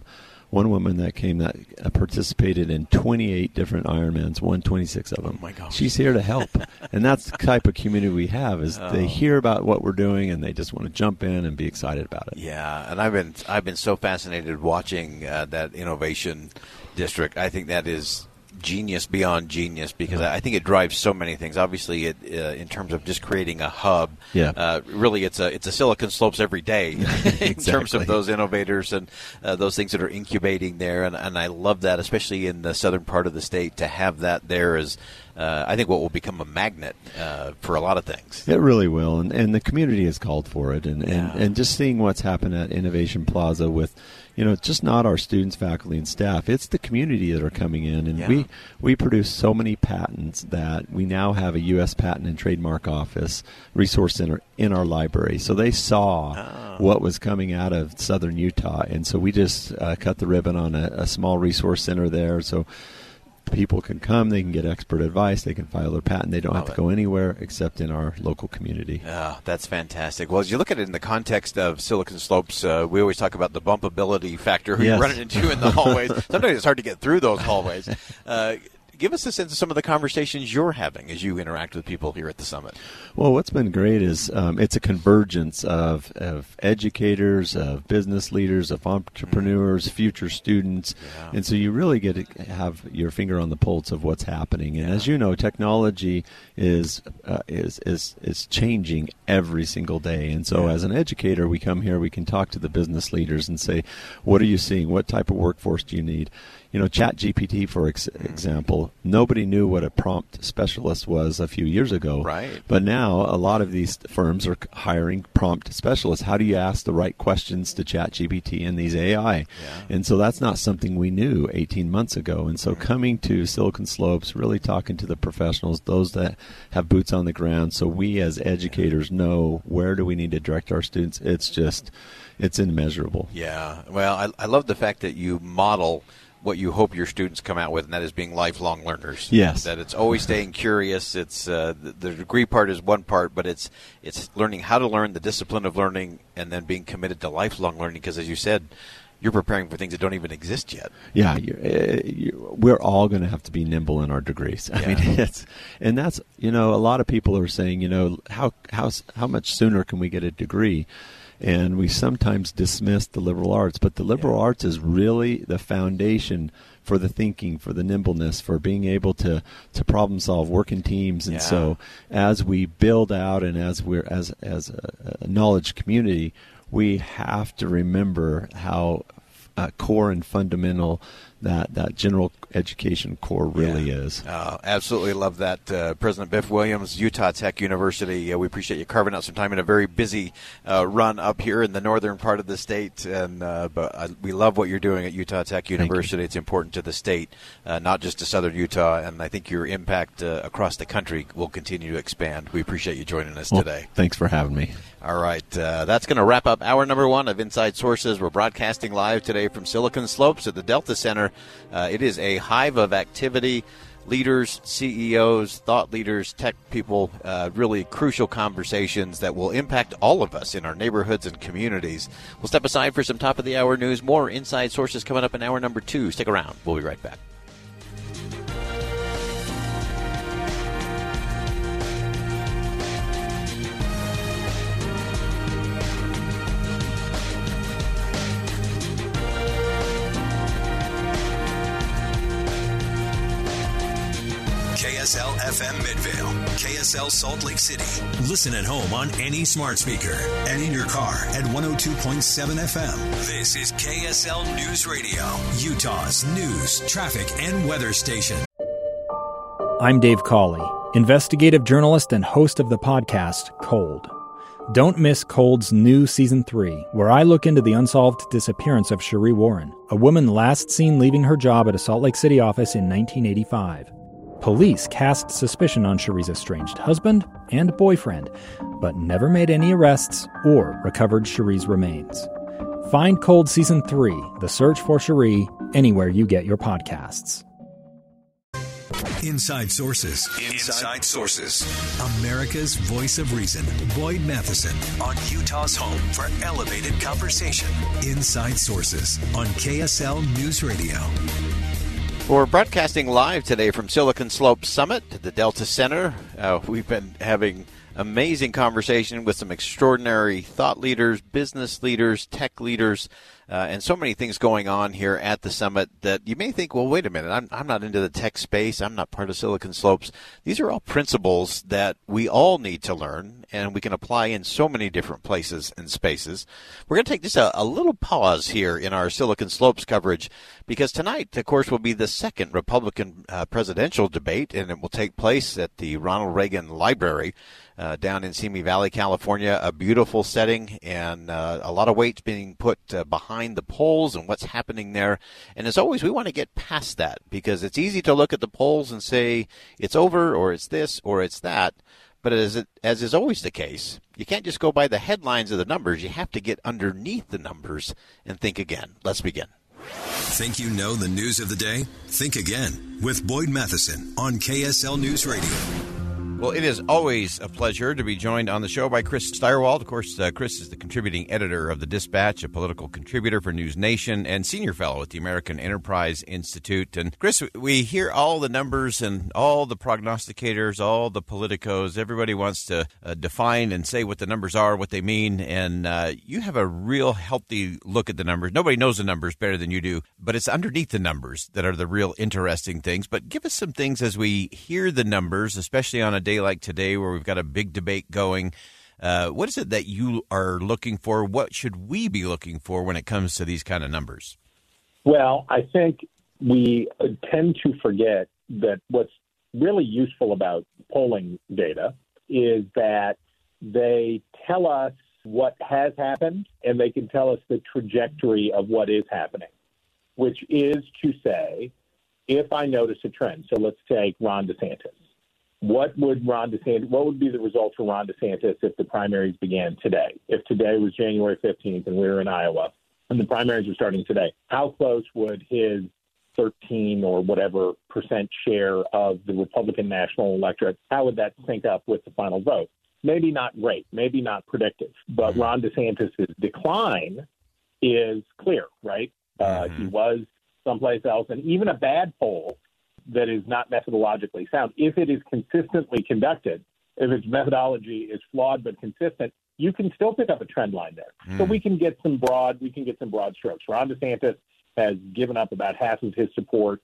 woman that came that participated in 28 different Ironmans, won 26 of them. Oh my gosh. She's here to help. And that's the type of community we have, is they hear about what we're doing and they just want to jump in and be excited about it. Yeah, and I've been so fascinated watching that innovation district. I think that is genius beyond genius, because I think it drives so many things. Obviously, it in terms of just creating a hub. Really, it's a Silicon Slopes every day in terms of those innovators and those things that are incubating there. And I love that, especially in the southern part of the state, to have that there is. I think what will become a magnet for a lot of things. It really will, and the community has called for it, and just seeing what's happened at Innovation Plaza with, just not our students, faculty, and staff. It's the community that are coming in, and we produce so many patents that we now have a U.S. Patent and Trademark Office resource center in our library. So they saw what was coming out of southern Utah, and so we just cut the ribbon on a small resource center there. So people can come, they can get expert advice, they can file their patent. They don't have to go anywhere except in our local community. That's fantastic. Well, as you look at it in the context of Silicon Slopes, we always talk about the bumpability factor, who you're running into in the hallways. Sometimes it's hard to get through those hallways. Give us a sense of some of the conversations you're having as you interact with people here at the summit. Well, what's been great is it's a convergence of educators, of business leaders, of entrepreneurs, future students, and so you really get to have your finger on the pulse of what's happening. And as you know, technology is changing every single day. And so, as an educator, we come here, we can talk to the business leaders and say, "What are you seeing? What type of workforce do you need?" ChatGPT, for example, nobody knew what a prompt specialist was a few years ago. Right. But now a lot of these firms are hiring prompt specialists. How do you ask the right questions to ChatGPT and these AI? And so that's not something we knew 18 months ago. And so coming to Silicon Slopes, really talking to the professionals, those that have boots on the ground, so we as educators know where do we need to direct our students. It's immeasurable. Yeah. Well, I love the fact that you model what you hope your students come out with, and that is being lifelong learners. Yes. That it's always staying curious. It's the degree part is one part, but it's learning how to learn, the discipline of learning, and then being committed to lifelong learning, because, as you said, you're preparing for things that don't even exist yet. Yeah, we're all going to have to be nimble in our degrees. I mean, and that's, a lot of people are saying, how much sooner can we get a degree? And we sometimes dismiss the liberal arts, but the liberal arts is really the foundation for the thinking, for the nimbleness, for being able to problem solve, work in teams. And so as we build out and as we're as a knowledge community, we have to remember how core and fundamental that general education core really is. Absolutely love that. President Biff Williams, Utah Tech University, we appreciate you carving out some time in a very busy run up here in the northern part of the state. But we love what you're doing at Utah Tech University. It's important to the state, not just to southern Utah, and I think your impact across the country will continue to expand. We appreciate you joining us today. Thanks for having me. All right, that's going to wrap up hour number 1 of Inside Sources. We're broadcasting live today from Silicon Slopes at the Delta Center. It is a hive of activity, leaders, CEOs, thought leaders, tech people, really crucial conversations that will impact all of us in our neighborhoods and communities. We'll step aside for some top-of-the-hour news. More Inside Sources coming up in hour number 2. Stick around. We'll be right back. KSL FM Midvale, KSL Salt Lake City. Listen at home on any smart speaker and in your car at 102.7 FM. This is KSL News Radio, Utah's news, traffic, and weather station. I'm Dave Cawley, investigative journalist and host of the podcast Cold. Don't miss Cold's new Season 3, where I look into the unsolved disappearance of Cherie Warren, a woman last seen leaving her job at a Salt Lake City office in 1985. Police cast suspicion on Cherie's estranged husband and boyfriend, but never made any arrests or recovered Cherie's remains. Find Cold Season 3, The Search for Cherie, anywhere you get your podcasts. Inside Sources. Inside Sources. America's voice of reason. Boyd Matheson on Utah's home for elevated conversation. Inside Sources on KSL News Radio. We're broadcasting live today from Silicon Slopes Summit at the Delta Center. We've been having amazing conversation with some extraordinary thought leaders, business leaders, tech leaders, and so many things going on here at the summit that you may think, well, wait a minute, I'm not into the tech space. I'm not part of Silicon Slopes. These are all principles that we all need to learn, and we can apply in so many different places and spaces. We're going to take just a little pause here in our Silicon Slopes coverage because tonight, of course, will be the second Republican presidential debate, and it will take place at the Ronald Reagan Library down in Simi Valley, California. A beautiful setting and a lot of weight's being put behind the polls and what's happening there. And as always, we want to get past that because it's easy to look at the polls and say it's over or it's this or it's that. But as is always the case, you can't just go by the headlines of the numbers. You have to get underneath the numbers and think again. Let's begin. Think you know the news of the day? Think again with Boyd Matheson on KSL News Radio. Well, it is always a pleasure to be joined on the show by Chris Steyerwalt. Of course, Chris is the contributing editor of The Dispatch, a political contributor for News Nation, and senior fellow at the American Enterprise Institute. And Chris, we hear all the numbers and all the prognosticators, all the politicos. Everybody wants to define and say what the numbers are, what they mean. And you have a real healthy look at the numbers. Nobody knows the numbers better than you do, but it's underneath the numbers that are the real interesting things. But give us some things as we hear the numbers, especially on a day like today where we've got a big debate going. What is it that you are looking for? What should we be looking for when it comes to these kind of numbers? Well, I think we tend to forget that what's really useful about polling data is that they tell us what has happened and they can tell us the trajectory of what is happening, which is to say, if I notice a trend, so let's take Ron DeSantis. What would be the result for Ron DeSantis if the primaries began today? If today was January 15th and we were in Iowa and the primaries were starting today, how close would his 13 or whatever % share of the Republican national electorate, how would that sync up with the final vote? Maybe not great, maybe not predictive, but Ron DeSantis' decline is clear, right? He was someplace else, and even a bad poll that is not methodologically sound, if it is consistently conducted, if its methodology is flawed but consistent, you can still pick up a trend line there. So we can get some broad strokes. Ron DeSantis has given up about half of his support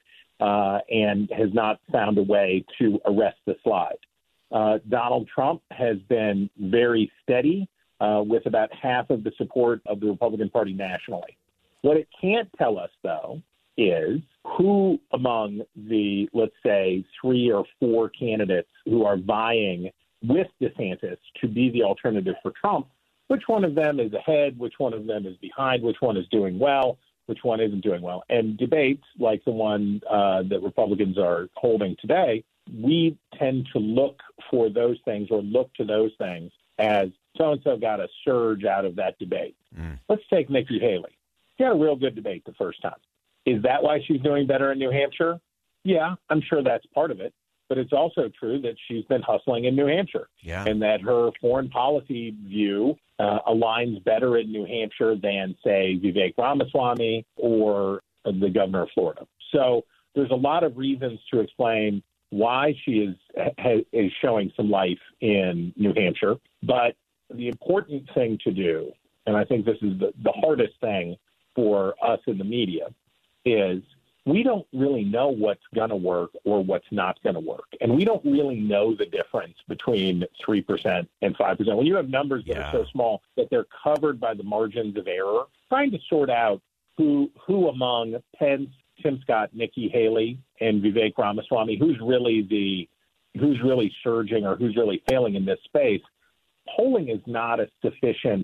and has not found a way to arrest the slide. Donald Trump has been very steady with about half of the support of the Republican Party nationally. What it can't tell us, though, is who among the, let's say, 3 or 4 candidates who are vying with DeSantis to be the alternative for Trump, which one of them is ahead, which one of them is behind, which one is doing well, which one isn't doing well. And debates like the one that Republicans are holding today, we tend to look for those things or look to those things as so-and-so got a surge out of that debate. Let's take Nikki Haley. She had a real good debate the first time. Is that why she's doing better in New Hampshire? Yeah, I'm sure that's part of it. But it's also true that she's been hustling in New Hampshire and that her foreign policy view aligns better in New Hampshire than, say, Vivek Ramaswamy or the governor of Florida. So there's a lot of reasons to explain why she is showing some life in New Hampshire. But the important thing to do, and I think this is the hardest thing for us in the media, is we don't really know what's going to work or what's not going to work. And we don't really know the difference between 3% and 5%. When you have numbers that are so small that they're covered by the margins of error, trying to sort out who among Pence, Tim Scott, Nikki Haley, and Vivek Ramaswamy, who's really surging or who's really failing in this space, polling is not a sufficient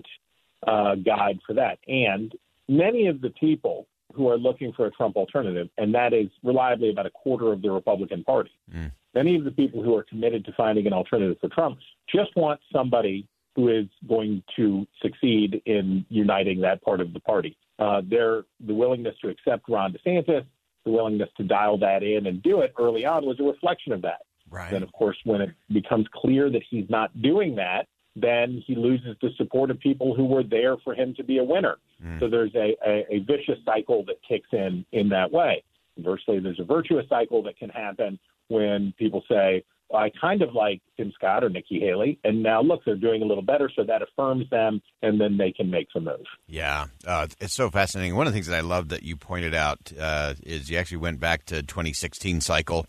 guide for that. And many of the people who are looking for a Trump alternative, and that is reliably about a quarter of the Republican Party. Many of the people who are committed to finding an alternative for Trump just want somebody who is going to succeed in uniting that part of the party. The willingness to accept Ron DeSantis, the willingness to dial that in and do it early on was a reflection of that. Right. Then, of course, when it becomes clear that he's not doing that, then he loses the support of people who were there for him to be a winner. So there's a vicious cycle that kicks in that way. Conversely, there's a virtuous cycle that can happen when people say, well, I kind of like Tim Scott or Nikki Haley, and now, look, they're doing a little better, so that affirms them, and then they can make some moves. Yeah, it's so fascinating. One of the things that I love that you pointed out is you actually went back to 2016 cycle,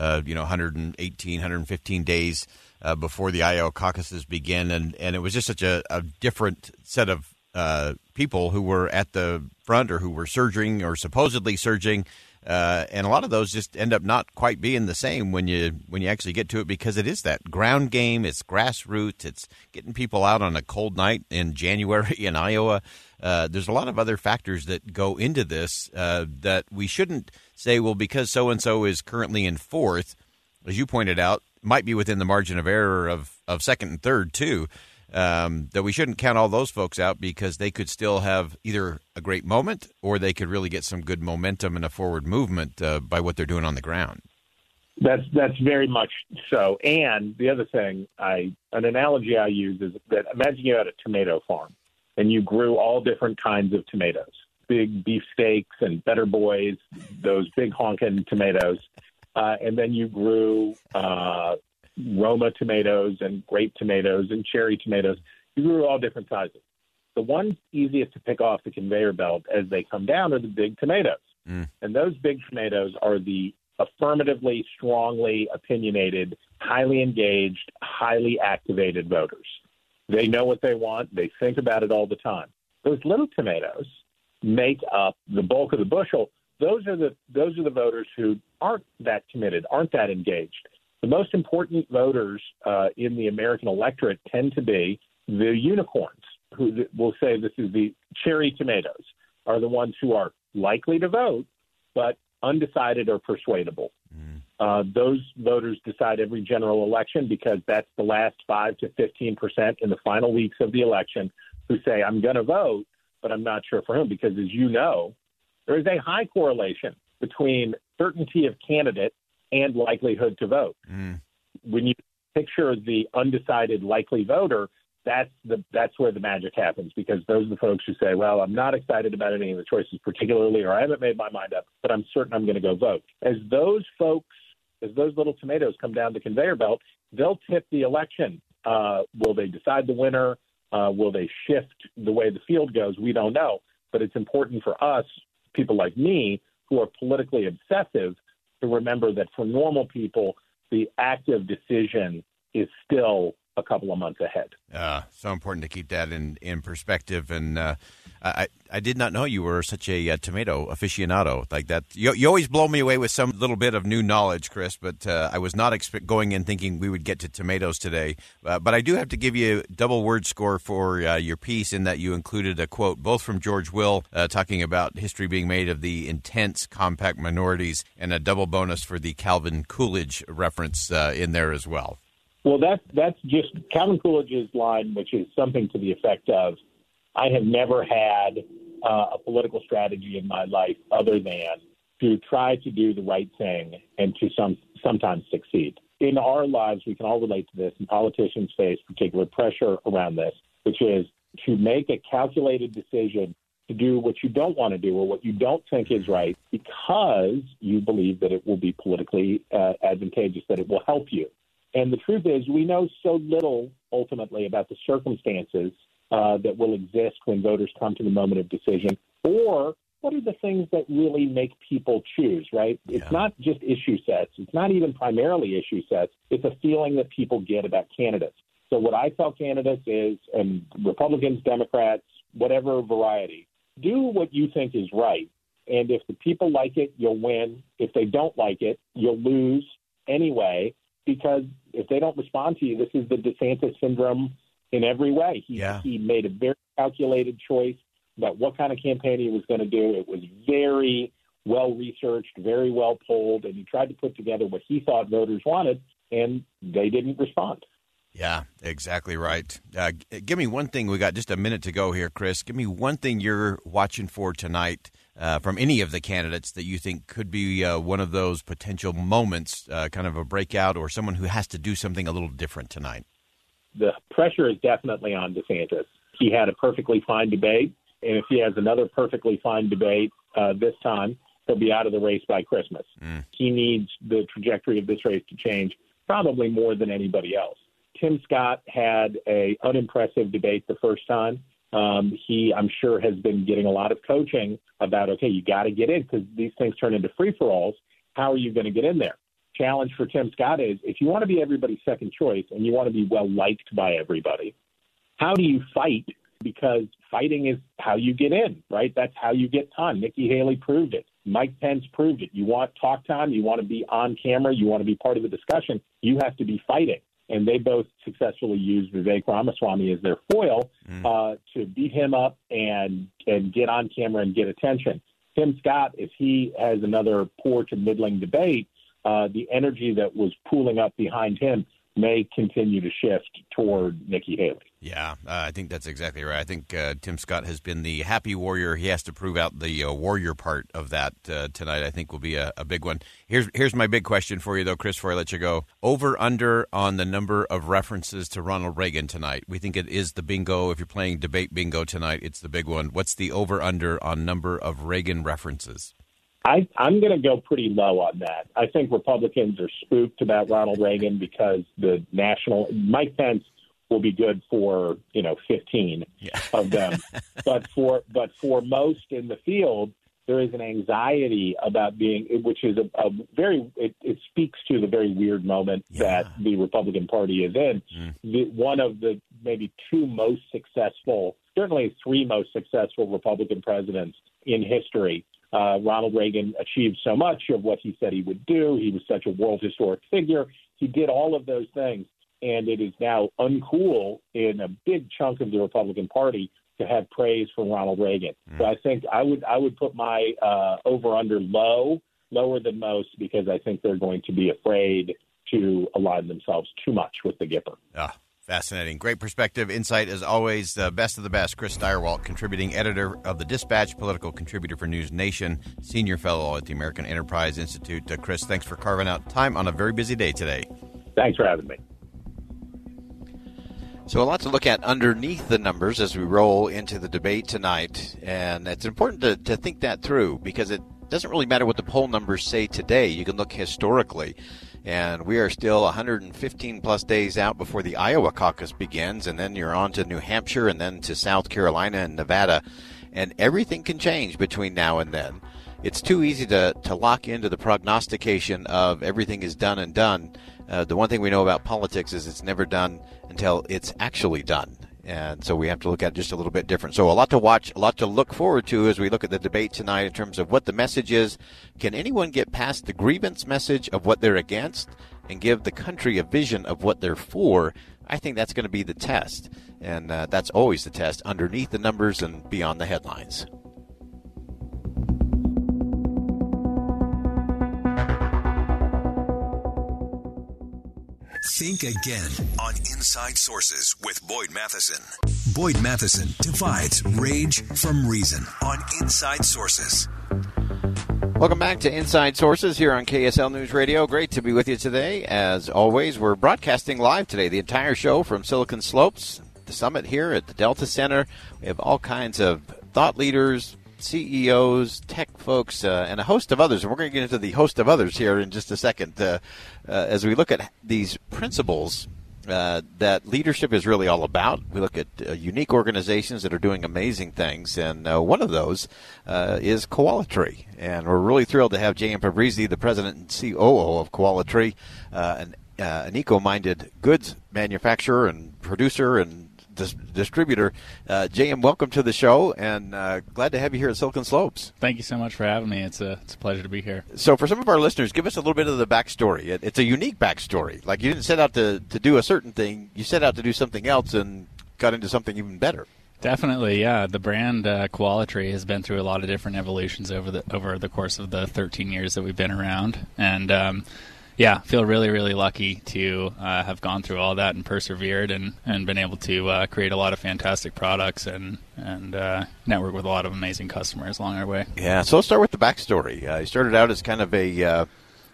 118, 115 days before the Iowa caucuses begin, and it was just such a different set of people who were at the front or who were surging or supposedly surging, and a lot of those just end up not quite being the same when you actually get to it, because it is that ground game, it's grassroots, it's getting people out on a cold night in January in Iowa. There's a lot of other factors that go into this that we shouldn't say, well, because so-and-so is currently in fourth, as you pointed out, might be within the margin of error of second and third, too, that we shouldn't count all those folks out because they could still have either a great moment or they could really get some good momentum and a forward movement by what they're doing on the ground. That's very much so. And the other thing, an analogy I use is that imagine you had a tomato farm and you grew all different kinds of tomatoes, big beefsteaks and Better Boys, those big honking tomatoes. And then you grew Roma tomatoes and grape tomatoes and cherry tomatoes. You grew all different sizes. The ones easiest to pick off the conveyor belt as they come down are the big tomatoes. And those big tomatoes are the affirmatively, strongly opinionated, highly engaged, highly activated voters. They know what they want. They think about it all the time. Those little tomatoes make up the bulk of the bushel. Those are the voters who aren't that committed, aren't that engaged. The most important voters in the American electorate tend to be the unicorns, who will say this is the cherry tomatoes, are the ones who are likely to vote, but undecided or persuadable. Those voters decide every general election because that's the last 5 to 15% in the final weeks of the election who say, I'm going to vote, but I'm not sure for whom, because as you know, there is a high correlation between certainty of candidate and likelihood to vote. When you picture the undecided likely voter, that's where the magic happens, because those are the folks who say, well, I'm not excited about any of the choices particularly, or I haven't made my mind up, but I'm certain I'm going to go vote. As those little tomatoes come down the conveyor belt, they'll tip the election. Will they decide the winner? Will they shift the way the field goes? We don't know. But it's important for us, people like me, who are politically obsessive, to remember that for normal people, the active decision is still a couple of months ahead. So important to keep that in perspective. And I did not know you were such a tomato aficionado like that. You always blow me away with some little bit of new knowledge, Chris, but I was not going in thinking we would get to tomatoes today. But I do have to give you a double word score for your piece in that you included a quote both from George Will talking about history being made of the intense, compact minorities, and a double bonus for the Calvin Coolidge reference in there as well. Well, that's just Calvin Coolidge's line, which is something to the effect of, I have never had a political strategy in my life other than to try to do the right thing and to sometimes succeed. In our lives, we can all relate to this, and politicians face particular pressure around this, which is to make a calculated decision to do what you don't want to do or what you don't think is right because you believe that it will be politically advantageous, that it will help you. And the truth is, we know so little ultimately about the circumstances that will exist when voters come to the moment of decision, or what are the things that really make people choose, right? Yeah. It's not just issue sets. It's not even primarily issue sets. It's a feeling that people get about candidates. So what I tell candidates is, and Republicans, Democrats, whatever variety, do what you think is right. And if the people like it, you'll win. If they don't like it, you'll lose anyway, because if they don't respond to you, this is the DeSantis syndrome in every way. He made a very calculated choice about what kind of campaign he was going to do. It was very well researched, very well polled, and he tried to put together what he thought voters wanted, and they didn't respond. Yeah, exactly right. Give me one thing. We got just a minute to go here, Chris. Give me one thing you're watching for tonight from any of the candidates that you think could be one of those potential moments, kind of a breakout, or someone who has to do something a little different tonight. The pressure is definitely on DeSantis. He had a perfectly fine debate, and if he has another perfectly fine debate this time, he'll be out of the race by Christmas. He needs the trajectory of this race to change, probably more than anybody else. Tim Scott had an unimpressive debate the first time. He, I'm sure, has been getting a lot of coaching about, okay, you got to get in because these things turn into free-for-alls. How are you going to get in there? Challenge for Tim Scott is, if you want to be everybody's second choice and you want to be well-liked by everybody, how do you fight? Because fighting is how you get in, right? That's how you get time. Nikki Haley proved it. Mike Pence proved it. You want talk time, you want to be on camera, you want to be part of the discussion, you have to be fighting. And they both successfully used Vivek Ramaswamy as their foil to beat him up and get on camera and get attention. Tim Scott, if he has another poor to middling debate, the energy that was pooling up behind him may continue to shift toward Nikki Haley. Yeah, I think that's exactly right. I think Tim Scott has been the happy warrior. He has to prove out the warrior part of that tonight. I think will be a big one. Here's my big question for you, though, Chris, before I let you go. Over, under on the number of references to Ronald Reagan tonight. We think it is the bingo. If you're playing debate bingo tonight, it's the big one. What's the over, under on number of Reagan references? I'm going to go pretty low on that. I think Republicans are spooked about Ronald Reagan because the Mike Pence will be good for 15 of them, but for most in the field, there is an anxiety about which is it speaks to the very weird moment that the Republican Party is in. One of the maybe two most successful, certainly three most successful Republican presidents in history. Ronald Reagan achieved so much of what he said he would do. He was such a world historic figure. He did all of those things, and it is now uncool in a big chunk of the Republican Party to have praise for Ronald Reagan. So I think I would put my over-under lower than most, because I think they're going to be afraid to align themselves too much with the Gipper. Fascinating. Great perspective. Insight, as always. The best of the best. Chris Stirewalt, contributing editor of The Dispatch, political contributor for News Nation, senior fellow at the American Enterprise Institute. Chris, thanks for carving out time on a very busy day today. Thanks for having me. So a lot to look at underneath the numbers as we roll into the debate tonight. And it's important to think that through, because it doesn't really matter what the poll numbers say today. You can look historically. And we are still 115 plus days out before the Iowa caucus begins, and then you're on to New Hampshire and then to South Carolina and Nevada, and everything can change between now and then. It's too easy to lock into the prognostication of everything is done and done. The one thing we know about politics is it's never done until it's actually done. And so we have to look at it just a little bit different. So a lot to watch, a lot to look forward to as we look at the debate tonight in terms of what the message is. Can anyone get past the grievance message of what they're against and give the country a vision of what they're for? I think that's going to be the test. And that's always the test, underneath the numbers and beyond the headlines. Think again on Inside Sources with Boyd Matheson. Boyd Matheson divides rage from reason on Inside Sources. Welcome back to Inside Sources here on KSL News Radio. Great to be with you today. As always, we're broadcasting live today, the entire show from Silicon Slopes, the summit here at the Delta Center. We have all kinds of thought leaders, CEOs, tech folks, and a host of others. And we're going to get into the host of others here in just a second as we look at these principles that leadership is really all about. We look at unique organizations that are doing amazing things, and one of those is Qualitree. And we're really thrilled to have J.M. Fabrizi, the president and COO of Qualitree, an eco-minded goods manufacturer and producer and distributor. J.M., welcome to the show, and glad to have you here at Silicon Slopes. Thank you so much for having me. It's a pleasure to be here. So for some of our listeners, give us a little bit of the backstory. It's a unique backstory. Like, you didn't set out to do a certain thing. You set out to do something else and got into something even better. Definitely, yeah. The brand Qualitree has been through a lot of different evolutions over the course of the 13 years that we've been around, and yeah, feel really, really lucky to have gone through all that and persevered and been able to create a lot of fantastic products and network with a lot of amazing customers along our way. Yeah, so let's start with the backstory. You started out as kind of a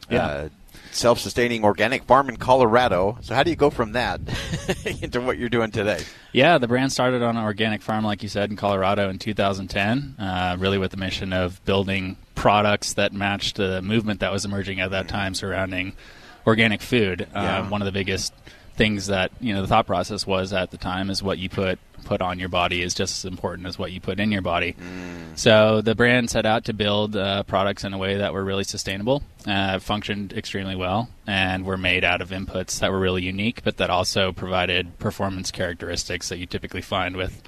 self-sustaining organic farm in Colorado. So how do you go from that into what you're doing today? Yeah, the brand started on an organic farm, like you said, in Colorado in 2010, really with the mission of building products that matched the movement that was emerging at that time surrounding organic food. One of the biggest things that, the thought process was at the time is what you put on your body is just as important as what you put in your body. So the brand set out to build products in a way that were really sustainable, functioned extremely well, and were made out of inputs that were really unique, but that also provided performance characteristics that you typically find with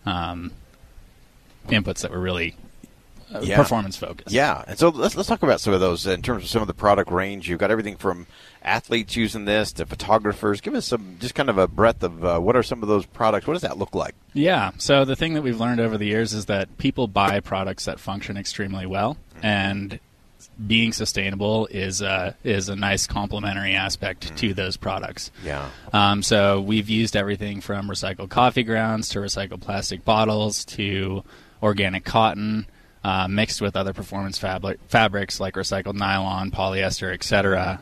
inputs that were really performance focused. Yeah, and so let's talk about some of those in terms of some of the product range. You've got everything from athletes using this to photographers. Give us some, just kind of a breadth of what are some of those products? What does that look like? Yeah, so the thing that we've learned over the years is that people buy products that function extremely well, and being sustainable is a nice complementary aspect to those products. Yeah. So we've used everything from recycled coffee grounds to recycled plastic bottles to organic cotton, mixed with other performance fabrics like recycled nylon, polyester, etc.,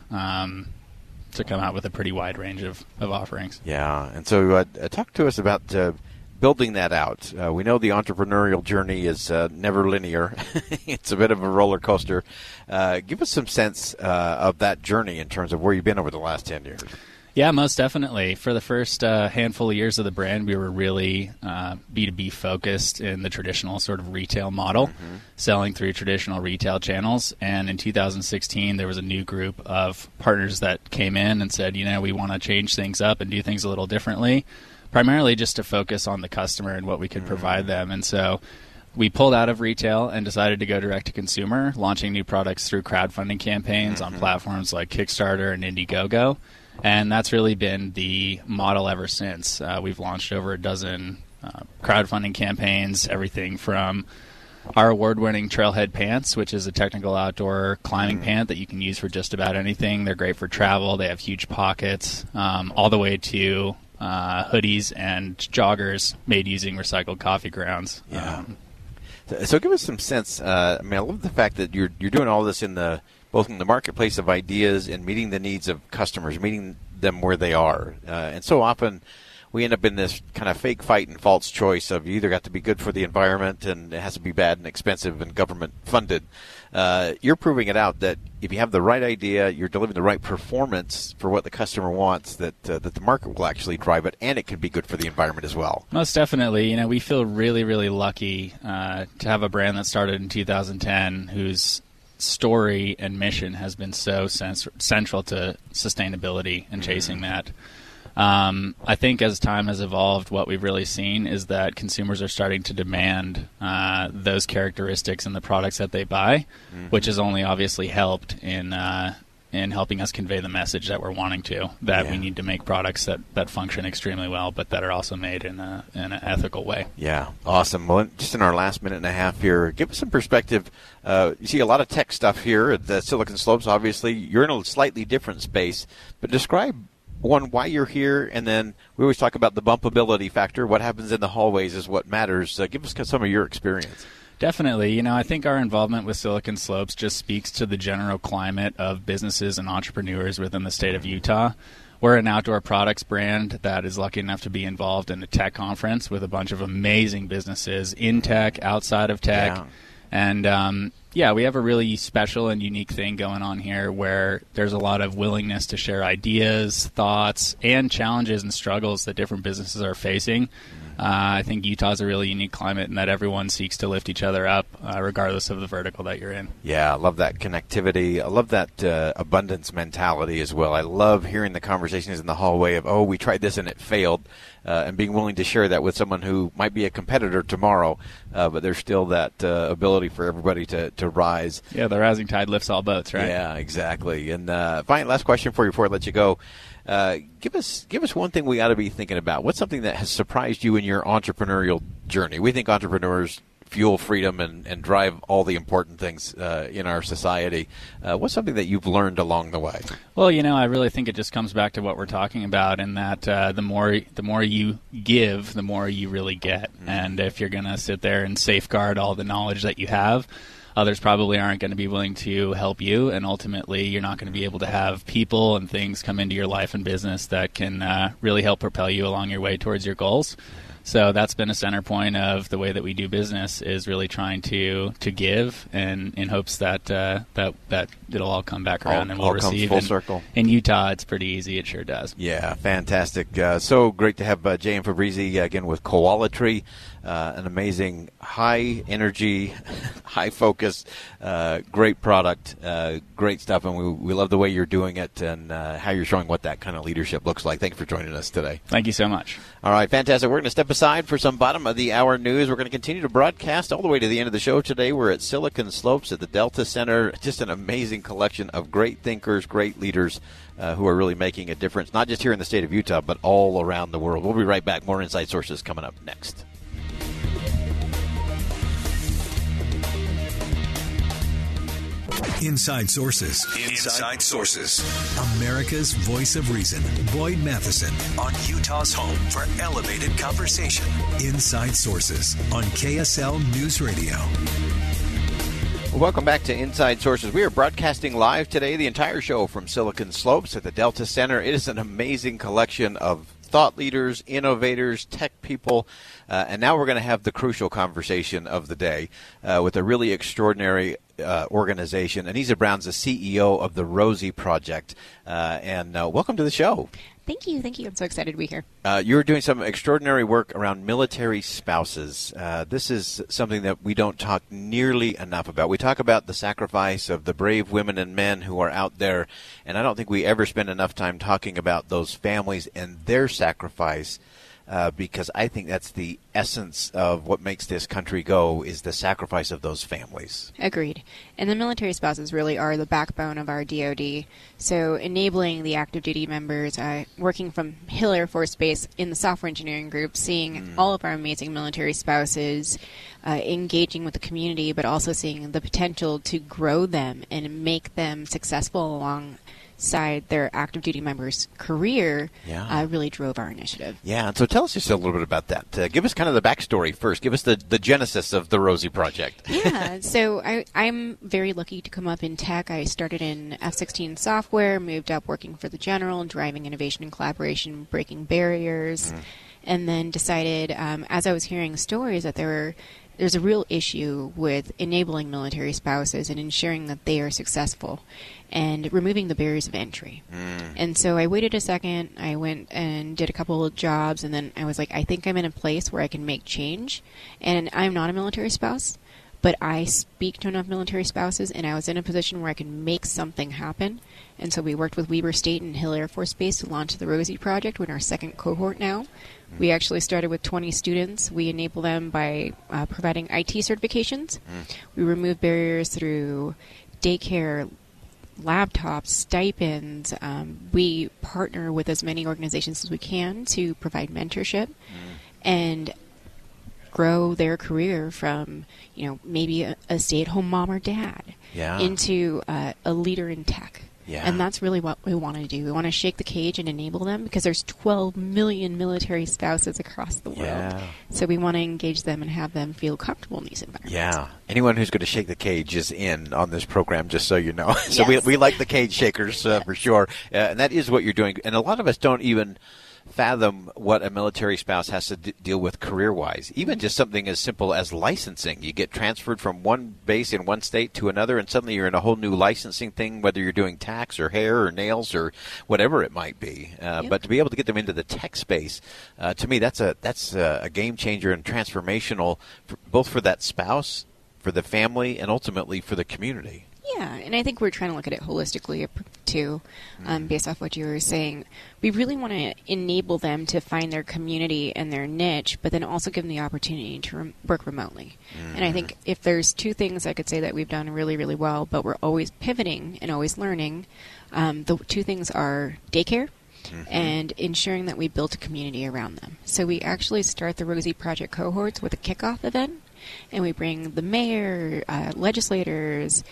to come out with a pretty wide range of offerings. Yeah, and so talk to us about building that out. We know the entrepreneurial journey is never linear. It's a bit of a roller coaster. Give us some sense of that journey in terms of where you've been over the last 10 years. Yeah, most definitely. For the first handful of years of the brand, we were really B2B focused in the traditional sort of retail model, selling through traditional retail channels. And in 2016, there was a new group of partners that came in and said, we want to change things up and do things a little differently, primarily just to focus on the customer and what we could provide them. And so we pulled out of retail and decided to go direct to consumer, launching new products through crowdfunding campaigns on platforms like Kickstarter and Indiegogo. And that's really been the model ever since. We've launched over a dozen crowdfunding campaigns, everything from our award-winning Trailhead Pants, which is a technical outdoor climbing pant that you can use for just about anything. They're great for travel. They have huge pockets, all the way to hoodies and joggers made using recycled coffee grounds. Yeah. So give us some sense. I love the fact that you're doing all this both in the marketplace of ideas and meeting the needs of customers, meeting them where they are. And so often we end up in this kind of fake fight and false choice of you either got to be good for the environment and it has to be bad and expensive and government funded. You're proving it out that if you have the right idea, you're delivering the right performance for what the customer wants, that the market will actually drive it, and it can be good for the environment as well. Most definitely. We feel really, really lucky to have a brand that started in 2010 whose story and mission has been so central to sustainability and chasing that. I think as time has evolved, what we've really seen is that consumers are starting to demand those characteristics in the products that they buy, which has only obviously helped in helping us convey the message that we're wanting to, that we need to make products that function extremely well, but that are also made in an ethical way. Yeah, awesome. Well, just in our last minute and a half here, give us some perspective. You see a lot of tech stuff here at the Silicon Slopes. Obviously, you're in a slightly different space, but describe, one, why you're here, and then we always talk about the bumpability factor. What happens in the hallways is what matters. Give us some of your experience. Definitely. I think our involvement with Silicon Slopes just speaks to the general climate of businesses and entrepreneurs within the state of Utah. We're an outdoor products brand that is lucky enough to be involved in a tech conference with a bunch of amazing businesses in tech, outside of tech. Yeah. And, we have a really special and unique thing going on here where there's a lot of willingness to share ideas, thoughts, and challenges and struggles that different businesses are facing. I think Utah's a really unique climate in that everyone seeks to lift each other up, regardless of the vertical that you're in. Yeah, I love that connectivity. I love that abundance mentality as well. I love hearing the conversations in the hallway of, we tried this and it failed, and being willing to share that with someone who might be a competitor tomorrow, but there's still that ability for everybody to rise. Yeah, the rising tide lifts all boats, right? Yeah, exactly. And fine, last question for you before I let you go. Give us one thing we ought to be thinking about. What's something that has surprised you in your entrepreneurial journey? We think entrepreneurs fuel freedom and drive all the important things in our society. What's something that you've learned along the way? Well, I really think it just comes back to what we're talking about, in that the more you give, the more you really get. Mm-hmm. And if you're going to sit there and safeguard all the knowledge that you have, others probably aren't going to be willing to help you, and ultimately you're not going to be able to have people and things come into your life and business that can really help propel you along your way towards your goals. So that's been a center point of the way that we do business, is really trying to give, and in hopes that that it'll all come back around and we'll receive. Full circle. In Utah, it's pretty easy. It sure does. Yeah, fantastic. So great to have J.M. Fabrizi again with Koalatry. An amazing, high energy, high focus, great product, great stuff, and we love the way you're doing it and how you're showing what that kind of leadership looks like. Thank you for joining us today. Thank you so much. All right, fantastic. We're going to step aside for some bottom of the hour news. We're going to continue to broadcast all the way to the end of the show today. We're at Silicon Slopes at the Delta Center. Just an amazing collection of great thinkers, great leaders who are really making a difference, not just here in the state of Utah, but all around the world. We'll be right back. More Inside Sources coming up next. Inside Sources. Inside Sources. America's voice of reason. Boyd Matheson on Utah's home for elevated conversation. Inside Sources on KSL News Radio. Welcome back to Inside Sources. We are broadcasting live today, the entire show from Silicon Slopes at the Delta Center. It is an amazing collection of thought leaders, innovators, tech people, and now we're going to have the crucial conversation of the day with a really extraordinary organization. Anissa Brown's the CEO of the Rosie Project, and welcome to the show. Thank you. I'm so excited to be here. You're doing some extraordinary work around military spouses. This is something that we don't talk nearly enough about. We talk about the sacrifice of the brave women and men who are out there, and I don't think we ever spend enough time talking about those families and their sacrifice, because I think that's the essence of what makes this country go, is the sacrifice of those families. Agreed. And the military spouses really are the backbone of our DoD. So enabling the active duty members, working from Hill Air Force Base in the software engineering group, seeing all of our amazing military spouses engaging with the community, but also seeing the potential to grow them and make them successful alongside their active duty members' career, really drove our initiative. Yeah, and so tell us just a little bit about that. Give us kind of the backstory first. Give us the genesis of the Rosie Project. Yeah, so I'm very lucky to come up in tech. I started in F-16 software, moved up working for the General, driving innovation and collaboration, breaking barriers, and then decided, as I was hearing stories, that there's a real issue with enabling military spouses and ensuring that they are successful and removing the barriers of entry. And so I waited a second. I went and did a couple of jobs, and then I was like, I think I'm in a place where I can make change. And I'm not a military spouse, but I speak to enough military spouses, and I was in a position where I could make something happen. And so we worked with Weber State and Hill Air Force Base to launch the Rosie Project. We're in our second cohort now. We actually started with 20 students. We enable them by providing IT certifications. We remove barriers through daycare, laptops, stipends. We partner with as many organizations as we can to provide mentorship and grow their career from, maybe a stay-at-home mom or dad into a leader in tech. Yeah. And that's really what we want to do. We want to shake the cage and enable them because there's 12 million military spouses across the world. Yeah. So we want to engage them and have them feel comfortable in these environments. Yeah. Anyone who's going to shake the cage is in on this program, just so you know. So Yes. we like the cage shakers for sure. And that is what you're doing. And a lot of us don't even fathom what a military spouse has to deal with career-wise. Even just something as simple as licensing. You get transferred from one base in one state to another, and suddenly you're in a whole new licensing thing, whether you're doing tax or hair or nails or whatever it might be. But to be able to get them into the tech space, to me, that's a game changer and transformational, both for that spouse, for the family, and ultimately for the community. Yeah, and I think we're trying to look at it holistically too, based off what you were saying. We really want to enable them to find their community and their niche, but then also give them the opportunity to work remotely. And I think if there's two things I could say that we've done really, really well, but we're always pivoting and always learning, the two things are daycare and ensuring that we build a community around them. So we actually start the Rosie Project cohorts with a kickoff event, and we bring the mayor, legislators,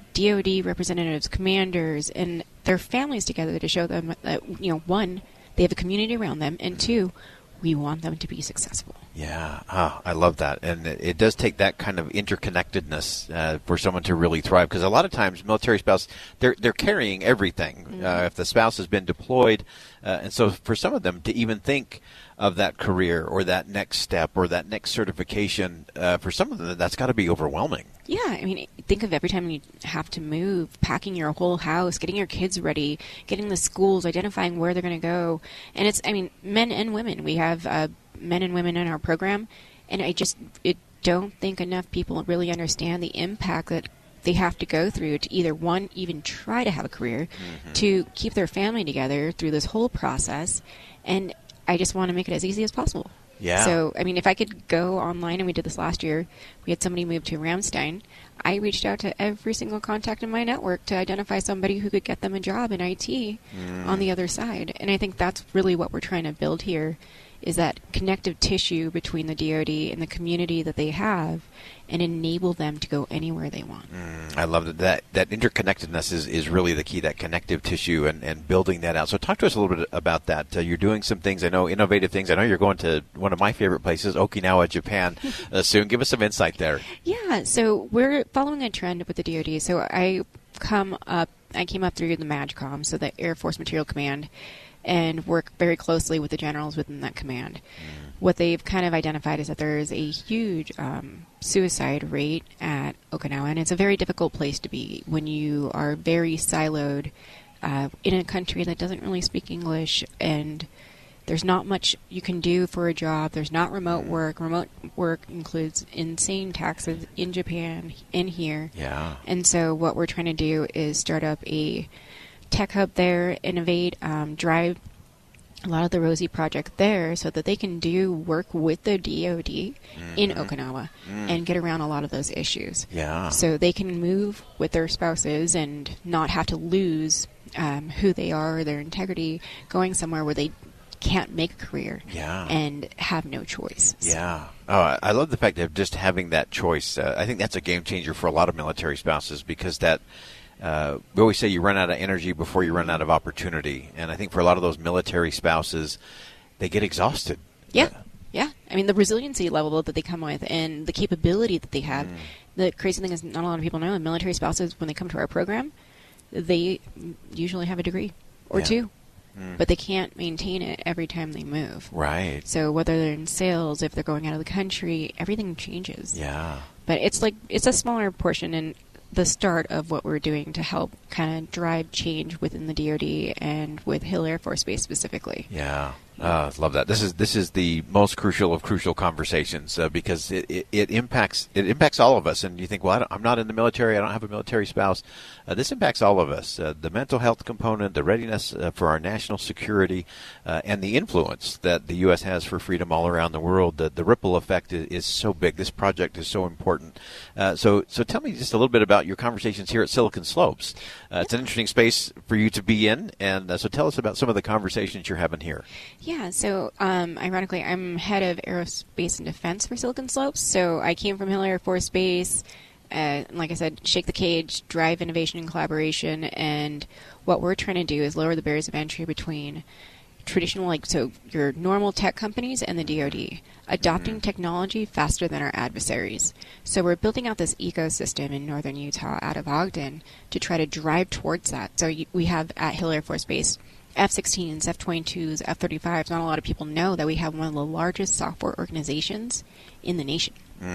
DOD representatives, commanders, and their families together to show them that, one, they have a community around them, and two, we want them to be successful. Yeah, I love that. And it does take that kind of interconnectedness for someone to really thrive. Because a lot of times military spouse, they're carrying everything if the spouse has been deployed. And so for some of them to even think of that career or that next step or that next certification, for some of them, that's got to be overwhelming. Yeah, I mean, think of every time you have to move, packing your whole house, getting your kids ready, getting the schools, identifying where they're going to go. And it's, men and women. We have men and women in our program, and I don't think enough people really understand the impact that they have to go through to either, one, even try to have a career, to keep their family together through this whole process, and I just want to make it as easy as possible. Yeah. So, if I could go online, and we did this last year, we had somebody move to Ramstein. I reached out to every single contact in my network to identify somebody who could get them a job in IT on the other side. And I think that's really what we're trying to build here, is that connective tissue between the DoD and the community that they have, and enable them to go anywhere they want. I love that interconnectedness is really the key, that connective tissue and building that out. So talk to us a little bit about that. You're doing some things, I know, innovative things. I know you're going to one of my favorite places, Okinawa, Japan, soon. Give us some insight there. Yeah, so we're following a trend with the DoD. So I came up through the MAGCOM, so the Air Force Material Command, and work very closely with the generals within that command. What they've kind of identified is that there is a huge suicide rate at Okinawa, and it's a very difficult place to be when you are very siloed in a country that doesn't really speak English, and there's not much you can do for a job. There's not remote work. Remote work includes insane taxes in Japan and here. Yeah. And so what we're trying to do is start up a tech hub there, innovate, drive a lot of the Rosie Project there so that they can do work with the DoD in Okinawa and get around a lot of those issues. Yeah. So they can move with their spouses and not have to lose who they are, their integrity, going somewhere where they can't make a career and have no choice. Yeah. Oh, I love the fact of just having that choice. I think that's a game changer for a lot of military spouses, because that we always say you run out of energy before you run out of opportunity. And I think for a lot of those military spouses, they get exhausted. Yeah. Yeah. The resiliency level that they come with and the capability that they have. The crazy thing is, not a lot of people know, military spouses, when they come to our program, they usually have a degree or two. But they can't maintain it every time they move. Right. So whether they're in sales, if they're going out of the country, everything changes. Yeah. But it's a smaller portion and the start of what we're doing to help kind of drive change within the DoD and with Hill Air Force Base specifically. Yeah. Love that. This is the most crucial of crucial conversations because it impacts all of us. And you think, well, I'm not in the military. I don't have a military spouse. This impacts all of us. The mental health component, the readiness for our national security, and the influence that the U.S. has for freedom all around the world. The ripple effect is so big. This project is so important. So tell me just a little bit about your conversations here at Silicon Slopes. It's an interesting space for you to be in, and so tell us about some of the conversations you're having here. Yeah, so ironically, I'm head of aerospace and defense for Silicon Slopes. So I came from Hill Air Force Base. Like I said, shake the cage, drive innovation and collaboration. And what we're trying to do is lower the barriers of entry between traditional, so your normal tech companies and the DoD, adopting technology faster than our adversaries. So we're building out this ecosystem in northern Utah out of Ogden to try to drive towards that. So we have at Hill Air Force Base F-16s, F-22s, F-35s. Not a lot of people know that we have one of the largest software organizations in the nation.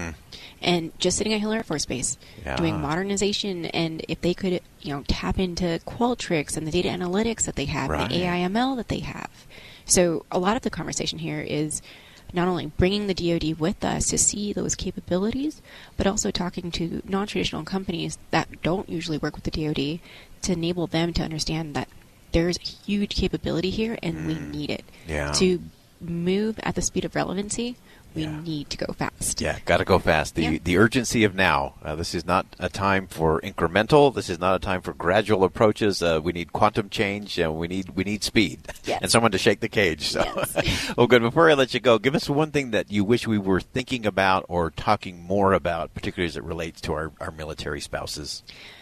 And just sitting at Hill Air Force Base, doing modernization, and if they could, tap into Qualtrics and the data analytics that they have, and the AI/ML that they have. So a lot of the conversation here is not only bringing the DoD with us to see those capabilities, but also talking to non-traditional companies that don't usually work with the DoD to enable them to understand that there's huge capability here, and we need it. To move at the speed of relevancy, we need to go fast. Yeah, got to go fast. The urgency of now. This is not a time for incremental. This is not a time for gradual approaches. We need quantum change. We need speed and someone to shake the cage. So, well, good. Before I let you go, give us one thing that you wish we were thinking about or talking more about, particularly as it relates to our military spouses.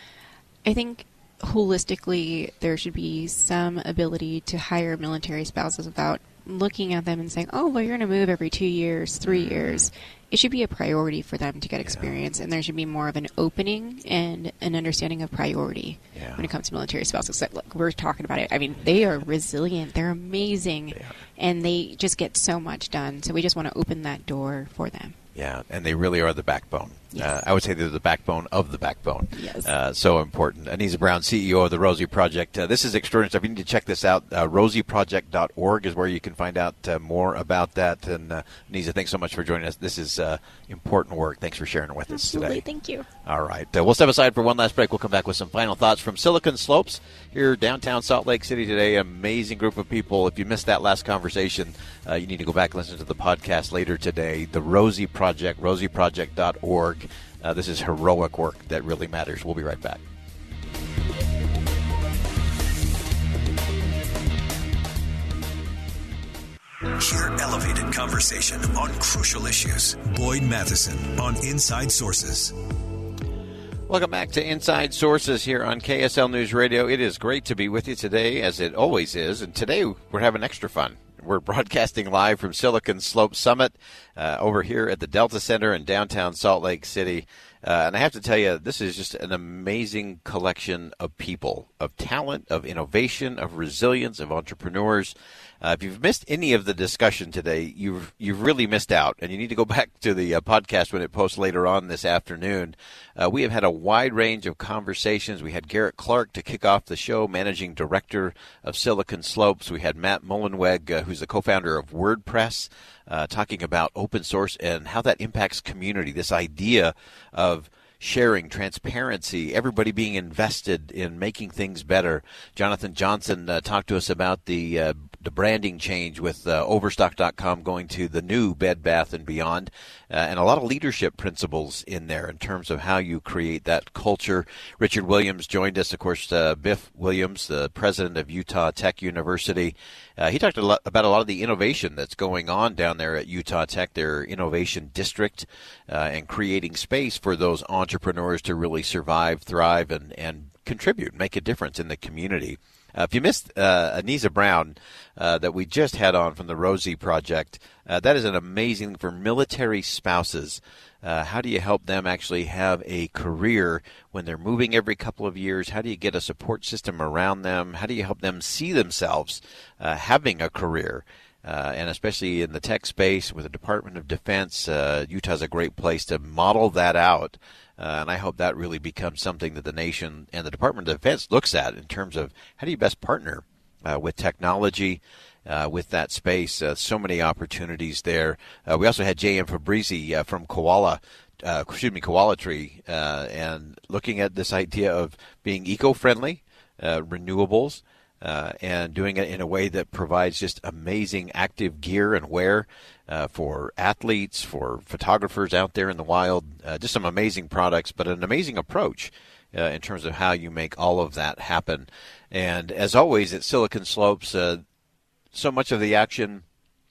I think holistically, there should be some ability to hire military spouses without looking at them and saying, oh, well, you're going to move every 2 years, 3 years. It should be a priority for them to get experience, and there should be more of an opening and an understanding of priority when it comes to military spouses. Look, we're talking about it. I mean, they are resilient. They're amazing, and they just get so much done. So we just want to open that door for them. Yeah, and they really are the backbone. Yes. I would say they're the backbone of the backbone. Yes. So important. Anisa Brown, CEO of the Rosie Project. This is extraordinary stuff. You need to check this out. RosieProject.org is where you can find out more about that. And Anisa, thanks so much for joining us. This is important work. Thanks for sharing it with us today. Thank you. All right. We'll step aside for one last break. We'll come back with some final thoughts from Silicon Slopes here downtown Salt Lake City today. Amazing group of people. If you missed that last conversation, you need to go back and listen to the podcast later today. The Rosie Project, RosieProject.org. This is heroic work that really matters. We'll be right back. Hear elevated conversation on crucial issues. Boyd Matheson on Inside Sources. Welcome back to Inside Sources here on KSL News Radio. It is great to be with you today, as it always is. And today we're having extra fun. We're broadcasting live from Silicon Slopes Summit over here at the Delta Center in downtown Salt Lake City. And I have to tell you, this is just an amazing collection of people, of talent, of innovation, of resilience, of entrepreneurs. If you've missed any of the discussion today, you've really missed out, and you need to go back to the podcast when it posts later on this afternoon. We have had a wide range of conversations. We had Garrett Clark to kick off the show, managing director of Silicon Slopes. We had Matt Mullenweg, who's the co-founder of WordPress, talking about open source and how that impacts community, this idea of sharing, transparency, everybody being invested in making things better. Jonathan Johnson talked to us about the branding change with Overstock.com going to the new Bed Bath & Beyond, and a lot of leadership principles in there in terms of how you create that culture. Richard Williams joined us, of course, Biff Williams, the president of Utah Tech University. He talked about a lot of the innovation that's going on down there at Utah Tech, their innovation district, and creating space for those entrepreneurs to really survive, thrive, and contribute, make a difference in the community. If you missed Anisa Brown that we just had on from the Rosie Project, that is an amazing for military spouses. How do you help them actually have a career when they're moving every couple of years? How do you get a support system around them? How do you help them see themselves having a career? And especially in the tech space with the Department of Defense, Utah's a great place to model that out And I hope that really becomes something that the nation and the Department of Defense looks at in terms of how do you best partner with technology, with that space. So many opportunities there. We also had J.M. Fabrizi from Koala Tree, and looking at this idea of being eco-friendly, renewables, and doing it in a way that provides just amazing active gear and wear for athletes, for photographers out there in the wild. Just some amazing products, but an amazing approach in terms of how you make all of that happen. And as always at Silicon Slopes, so much of the action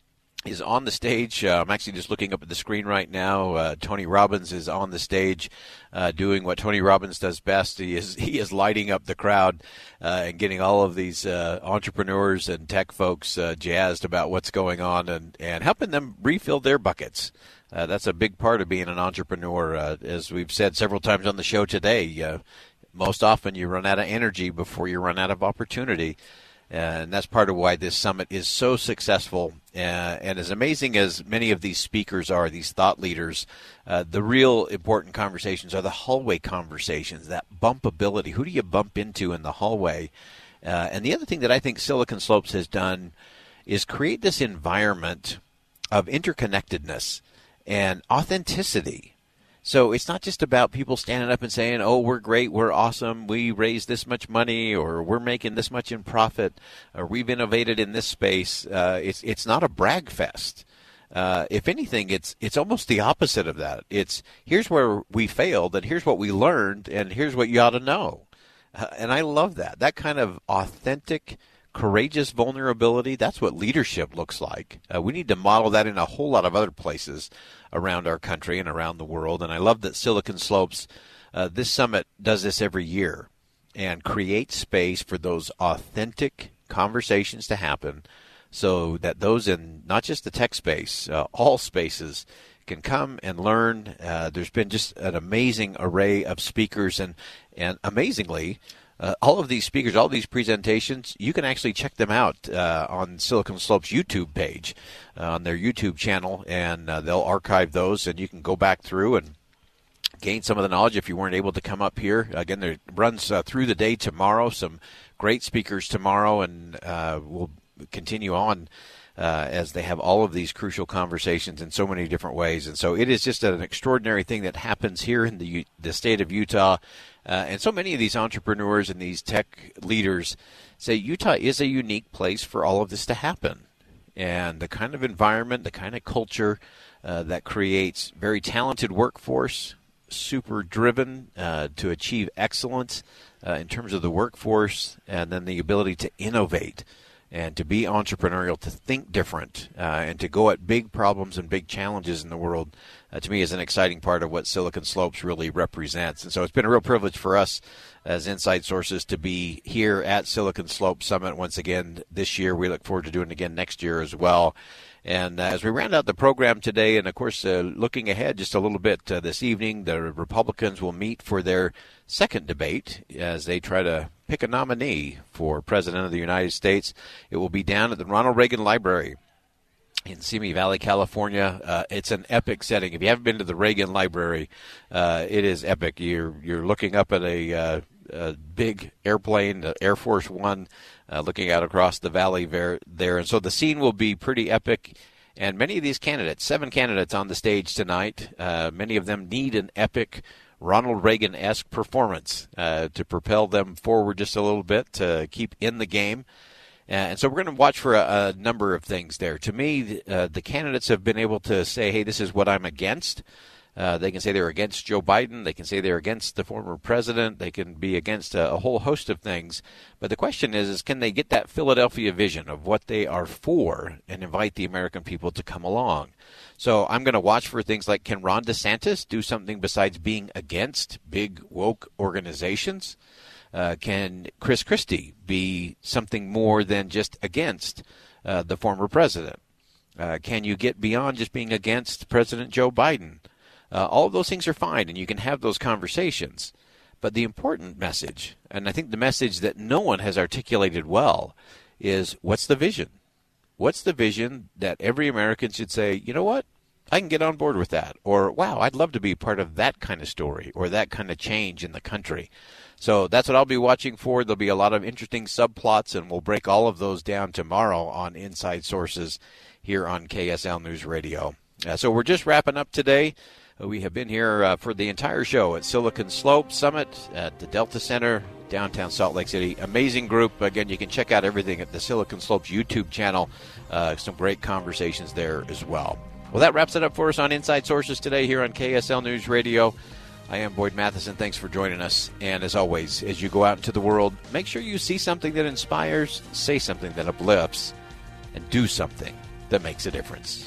is on the stage. I'm actually just looking up at the screen right now. Tony Robbins is on the stage doing what Tony Robbins does best. He is lighting up the crowd and getting all of these entrepreneurs and tech folks jazzed about what's going on and helping them refill their buckets. That's a big part of being an entrepreneur. As we've said several times on the show today, most often you run out of energy before you run out of opportunity. And that's part of why this summit is so successful. And as amazing as many of these speakers are, these thought leaders, the real important conversations are the hallway conversations, that bumpability. Who do you bump into in the hallway? And the other thing that I think Silicon Slopes has done is create this environment of interconnectedness and authenticity. So it's not just about people standing up and saying, oh, we're great, we're awesome, we raised this much money, or we're making this much in profit, or we've innovated in this space. It's not a brag fest. If anything, it's almost the opposite of that. It's here's where we failed, and here's what we learned, and here's what you ought to know. And I love that. That kind of authentic, courageous vulnerability, that's what leadership looks like. We need to model that in a whole lot of other places around our country and around the world. And I love that Silicon Slopes, this summit does this every year and creates space for those authentic conversations to happen so that those in not just the tech space, all spaces can come and learn. There's been just an amazing array of speakers and amazingly, all of these speakers, all of these presentations, you can actually check them out on Silicon Slopes' YouTube page, on their YouTube channel, and they'll archive those, and you can go back through and gain some of the knowledge if you weren't able to come up here. Again, it runs through the day tomorrow, some great speakers tomorrow, and we'll continue on as they have all of these crucial conversations in so many different ways. And so it is just an extraordinary thing that happens here in the state of Utah. And so many of these entrepreneurs and these tech leaders say Utah is a unique place for all of this to happen. And the kind of environment, the kind of culture that creates very talented workforce, super driven to achieve excellence in terms of the workforce, and then the ability to innovate and to be entrepreneurial, to think different, and to go at big problems and big challenges in the world, to me is an exciting part of what Silicon Slopes really represents. And so it's been a real privilege for us as Inside Sources to be here at Silicon Slopes Summit once again this year. We look forward to doing it again next year as well. And as we round out the program today, and of course looking ahead just a little bit this evening, the Republicans will meet for their second debate as they try to pick a nominee for President of the United States. It will be down at the Ronald Reagan Library in Simi Valley, California. It's an epic setting. If you haven't been to the Reagan Library, it is epic. You're looking up at a big airplane, Air Force One, looking out across the valley there. And so the scene will be pretty epic. And many of these candidates, 7 candidates on the stage tonight, many of them need an epic Ronald Reagan-esque performance to propel them forward just a little bit, to keep in the game. And so we're going to watch for a number of things there. To me, the candidates have been able to say, hey, this is what I'm against. They can say they're against Joe Biden. They can say they're against the former president. They can be against a whole host of things. But the question is can they get that Philadelphia vision of what they are for and invite the American people to come along? So I'm going to watch for things like, can Ron DeSantis do something besides being against big woke organizations? Can Chris Christie be something more than just against the former president? Can you get beyond just being against President Joe Biden? All of those things are fine, and you can have those conversations. But the important message, and I think the message that no one has articulated well, is what's the vision? What's the vision that every American should say, you know what? I can get on board with that. Or, wow, I'd love to be part of that kind of story or that kind of change in the country. So that's what I'll be watching for. There'll be a lot of interesting subplots, and we'll break all of those down tomorrow on Inside Sources here on KSL News Radio. So we're just wrapping up today. We have been here for the entire show at Silicon Slope Summit at the Delta Center, downtown Salt Lake City. Amazing group. Again, you can check out everything at the Silicon Slopes YouTube channel. Some great conversations there as well. Well, that wraps it up for us on Inside Sources today here on KSL News Radio. I am Boyd Matheson. Thanks for joining us. And as always, as you go out into the world, make sure you see something that inspires, say something that uplifts, and do something that makes a difference.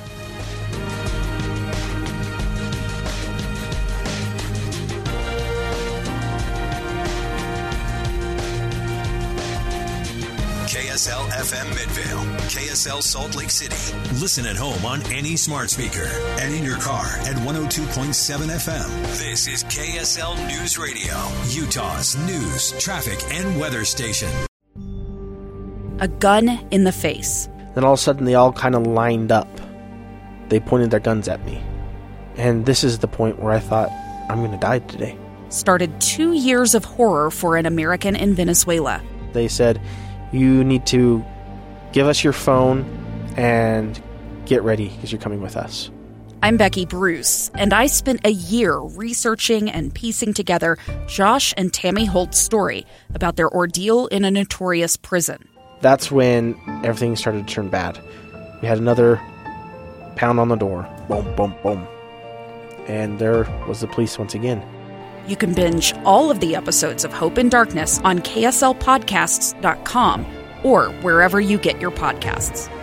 KSL FM Midvale, KSL Salt Lake City. Listen at home on any smart speaker and in your car at 102.7 FM. This is KSL News Radio, Utah's news, traffic, and weather station. A gun in the face. Then all of a sudden they all kind of lined up. They pointed their guns at me. And this is the point where I thought, I'm going to die today. Started 2 years of horror for an American in Venezuela. They said, you need to give us your phone and get ready because you're coming with us. I'm Becky Bruce, and I spent a year researching and piecing together Josh and Tammy Holt's story about their ordeal in a notorious prison. That's when everything started to turn bad. We had another pound on the door. Boom, boom, boom. And there was the police once again. You can binge all of the episodes of Hope in Darkness on KSLpodcasts.com or wherever you get your podcasts.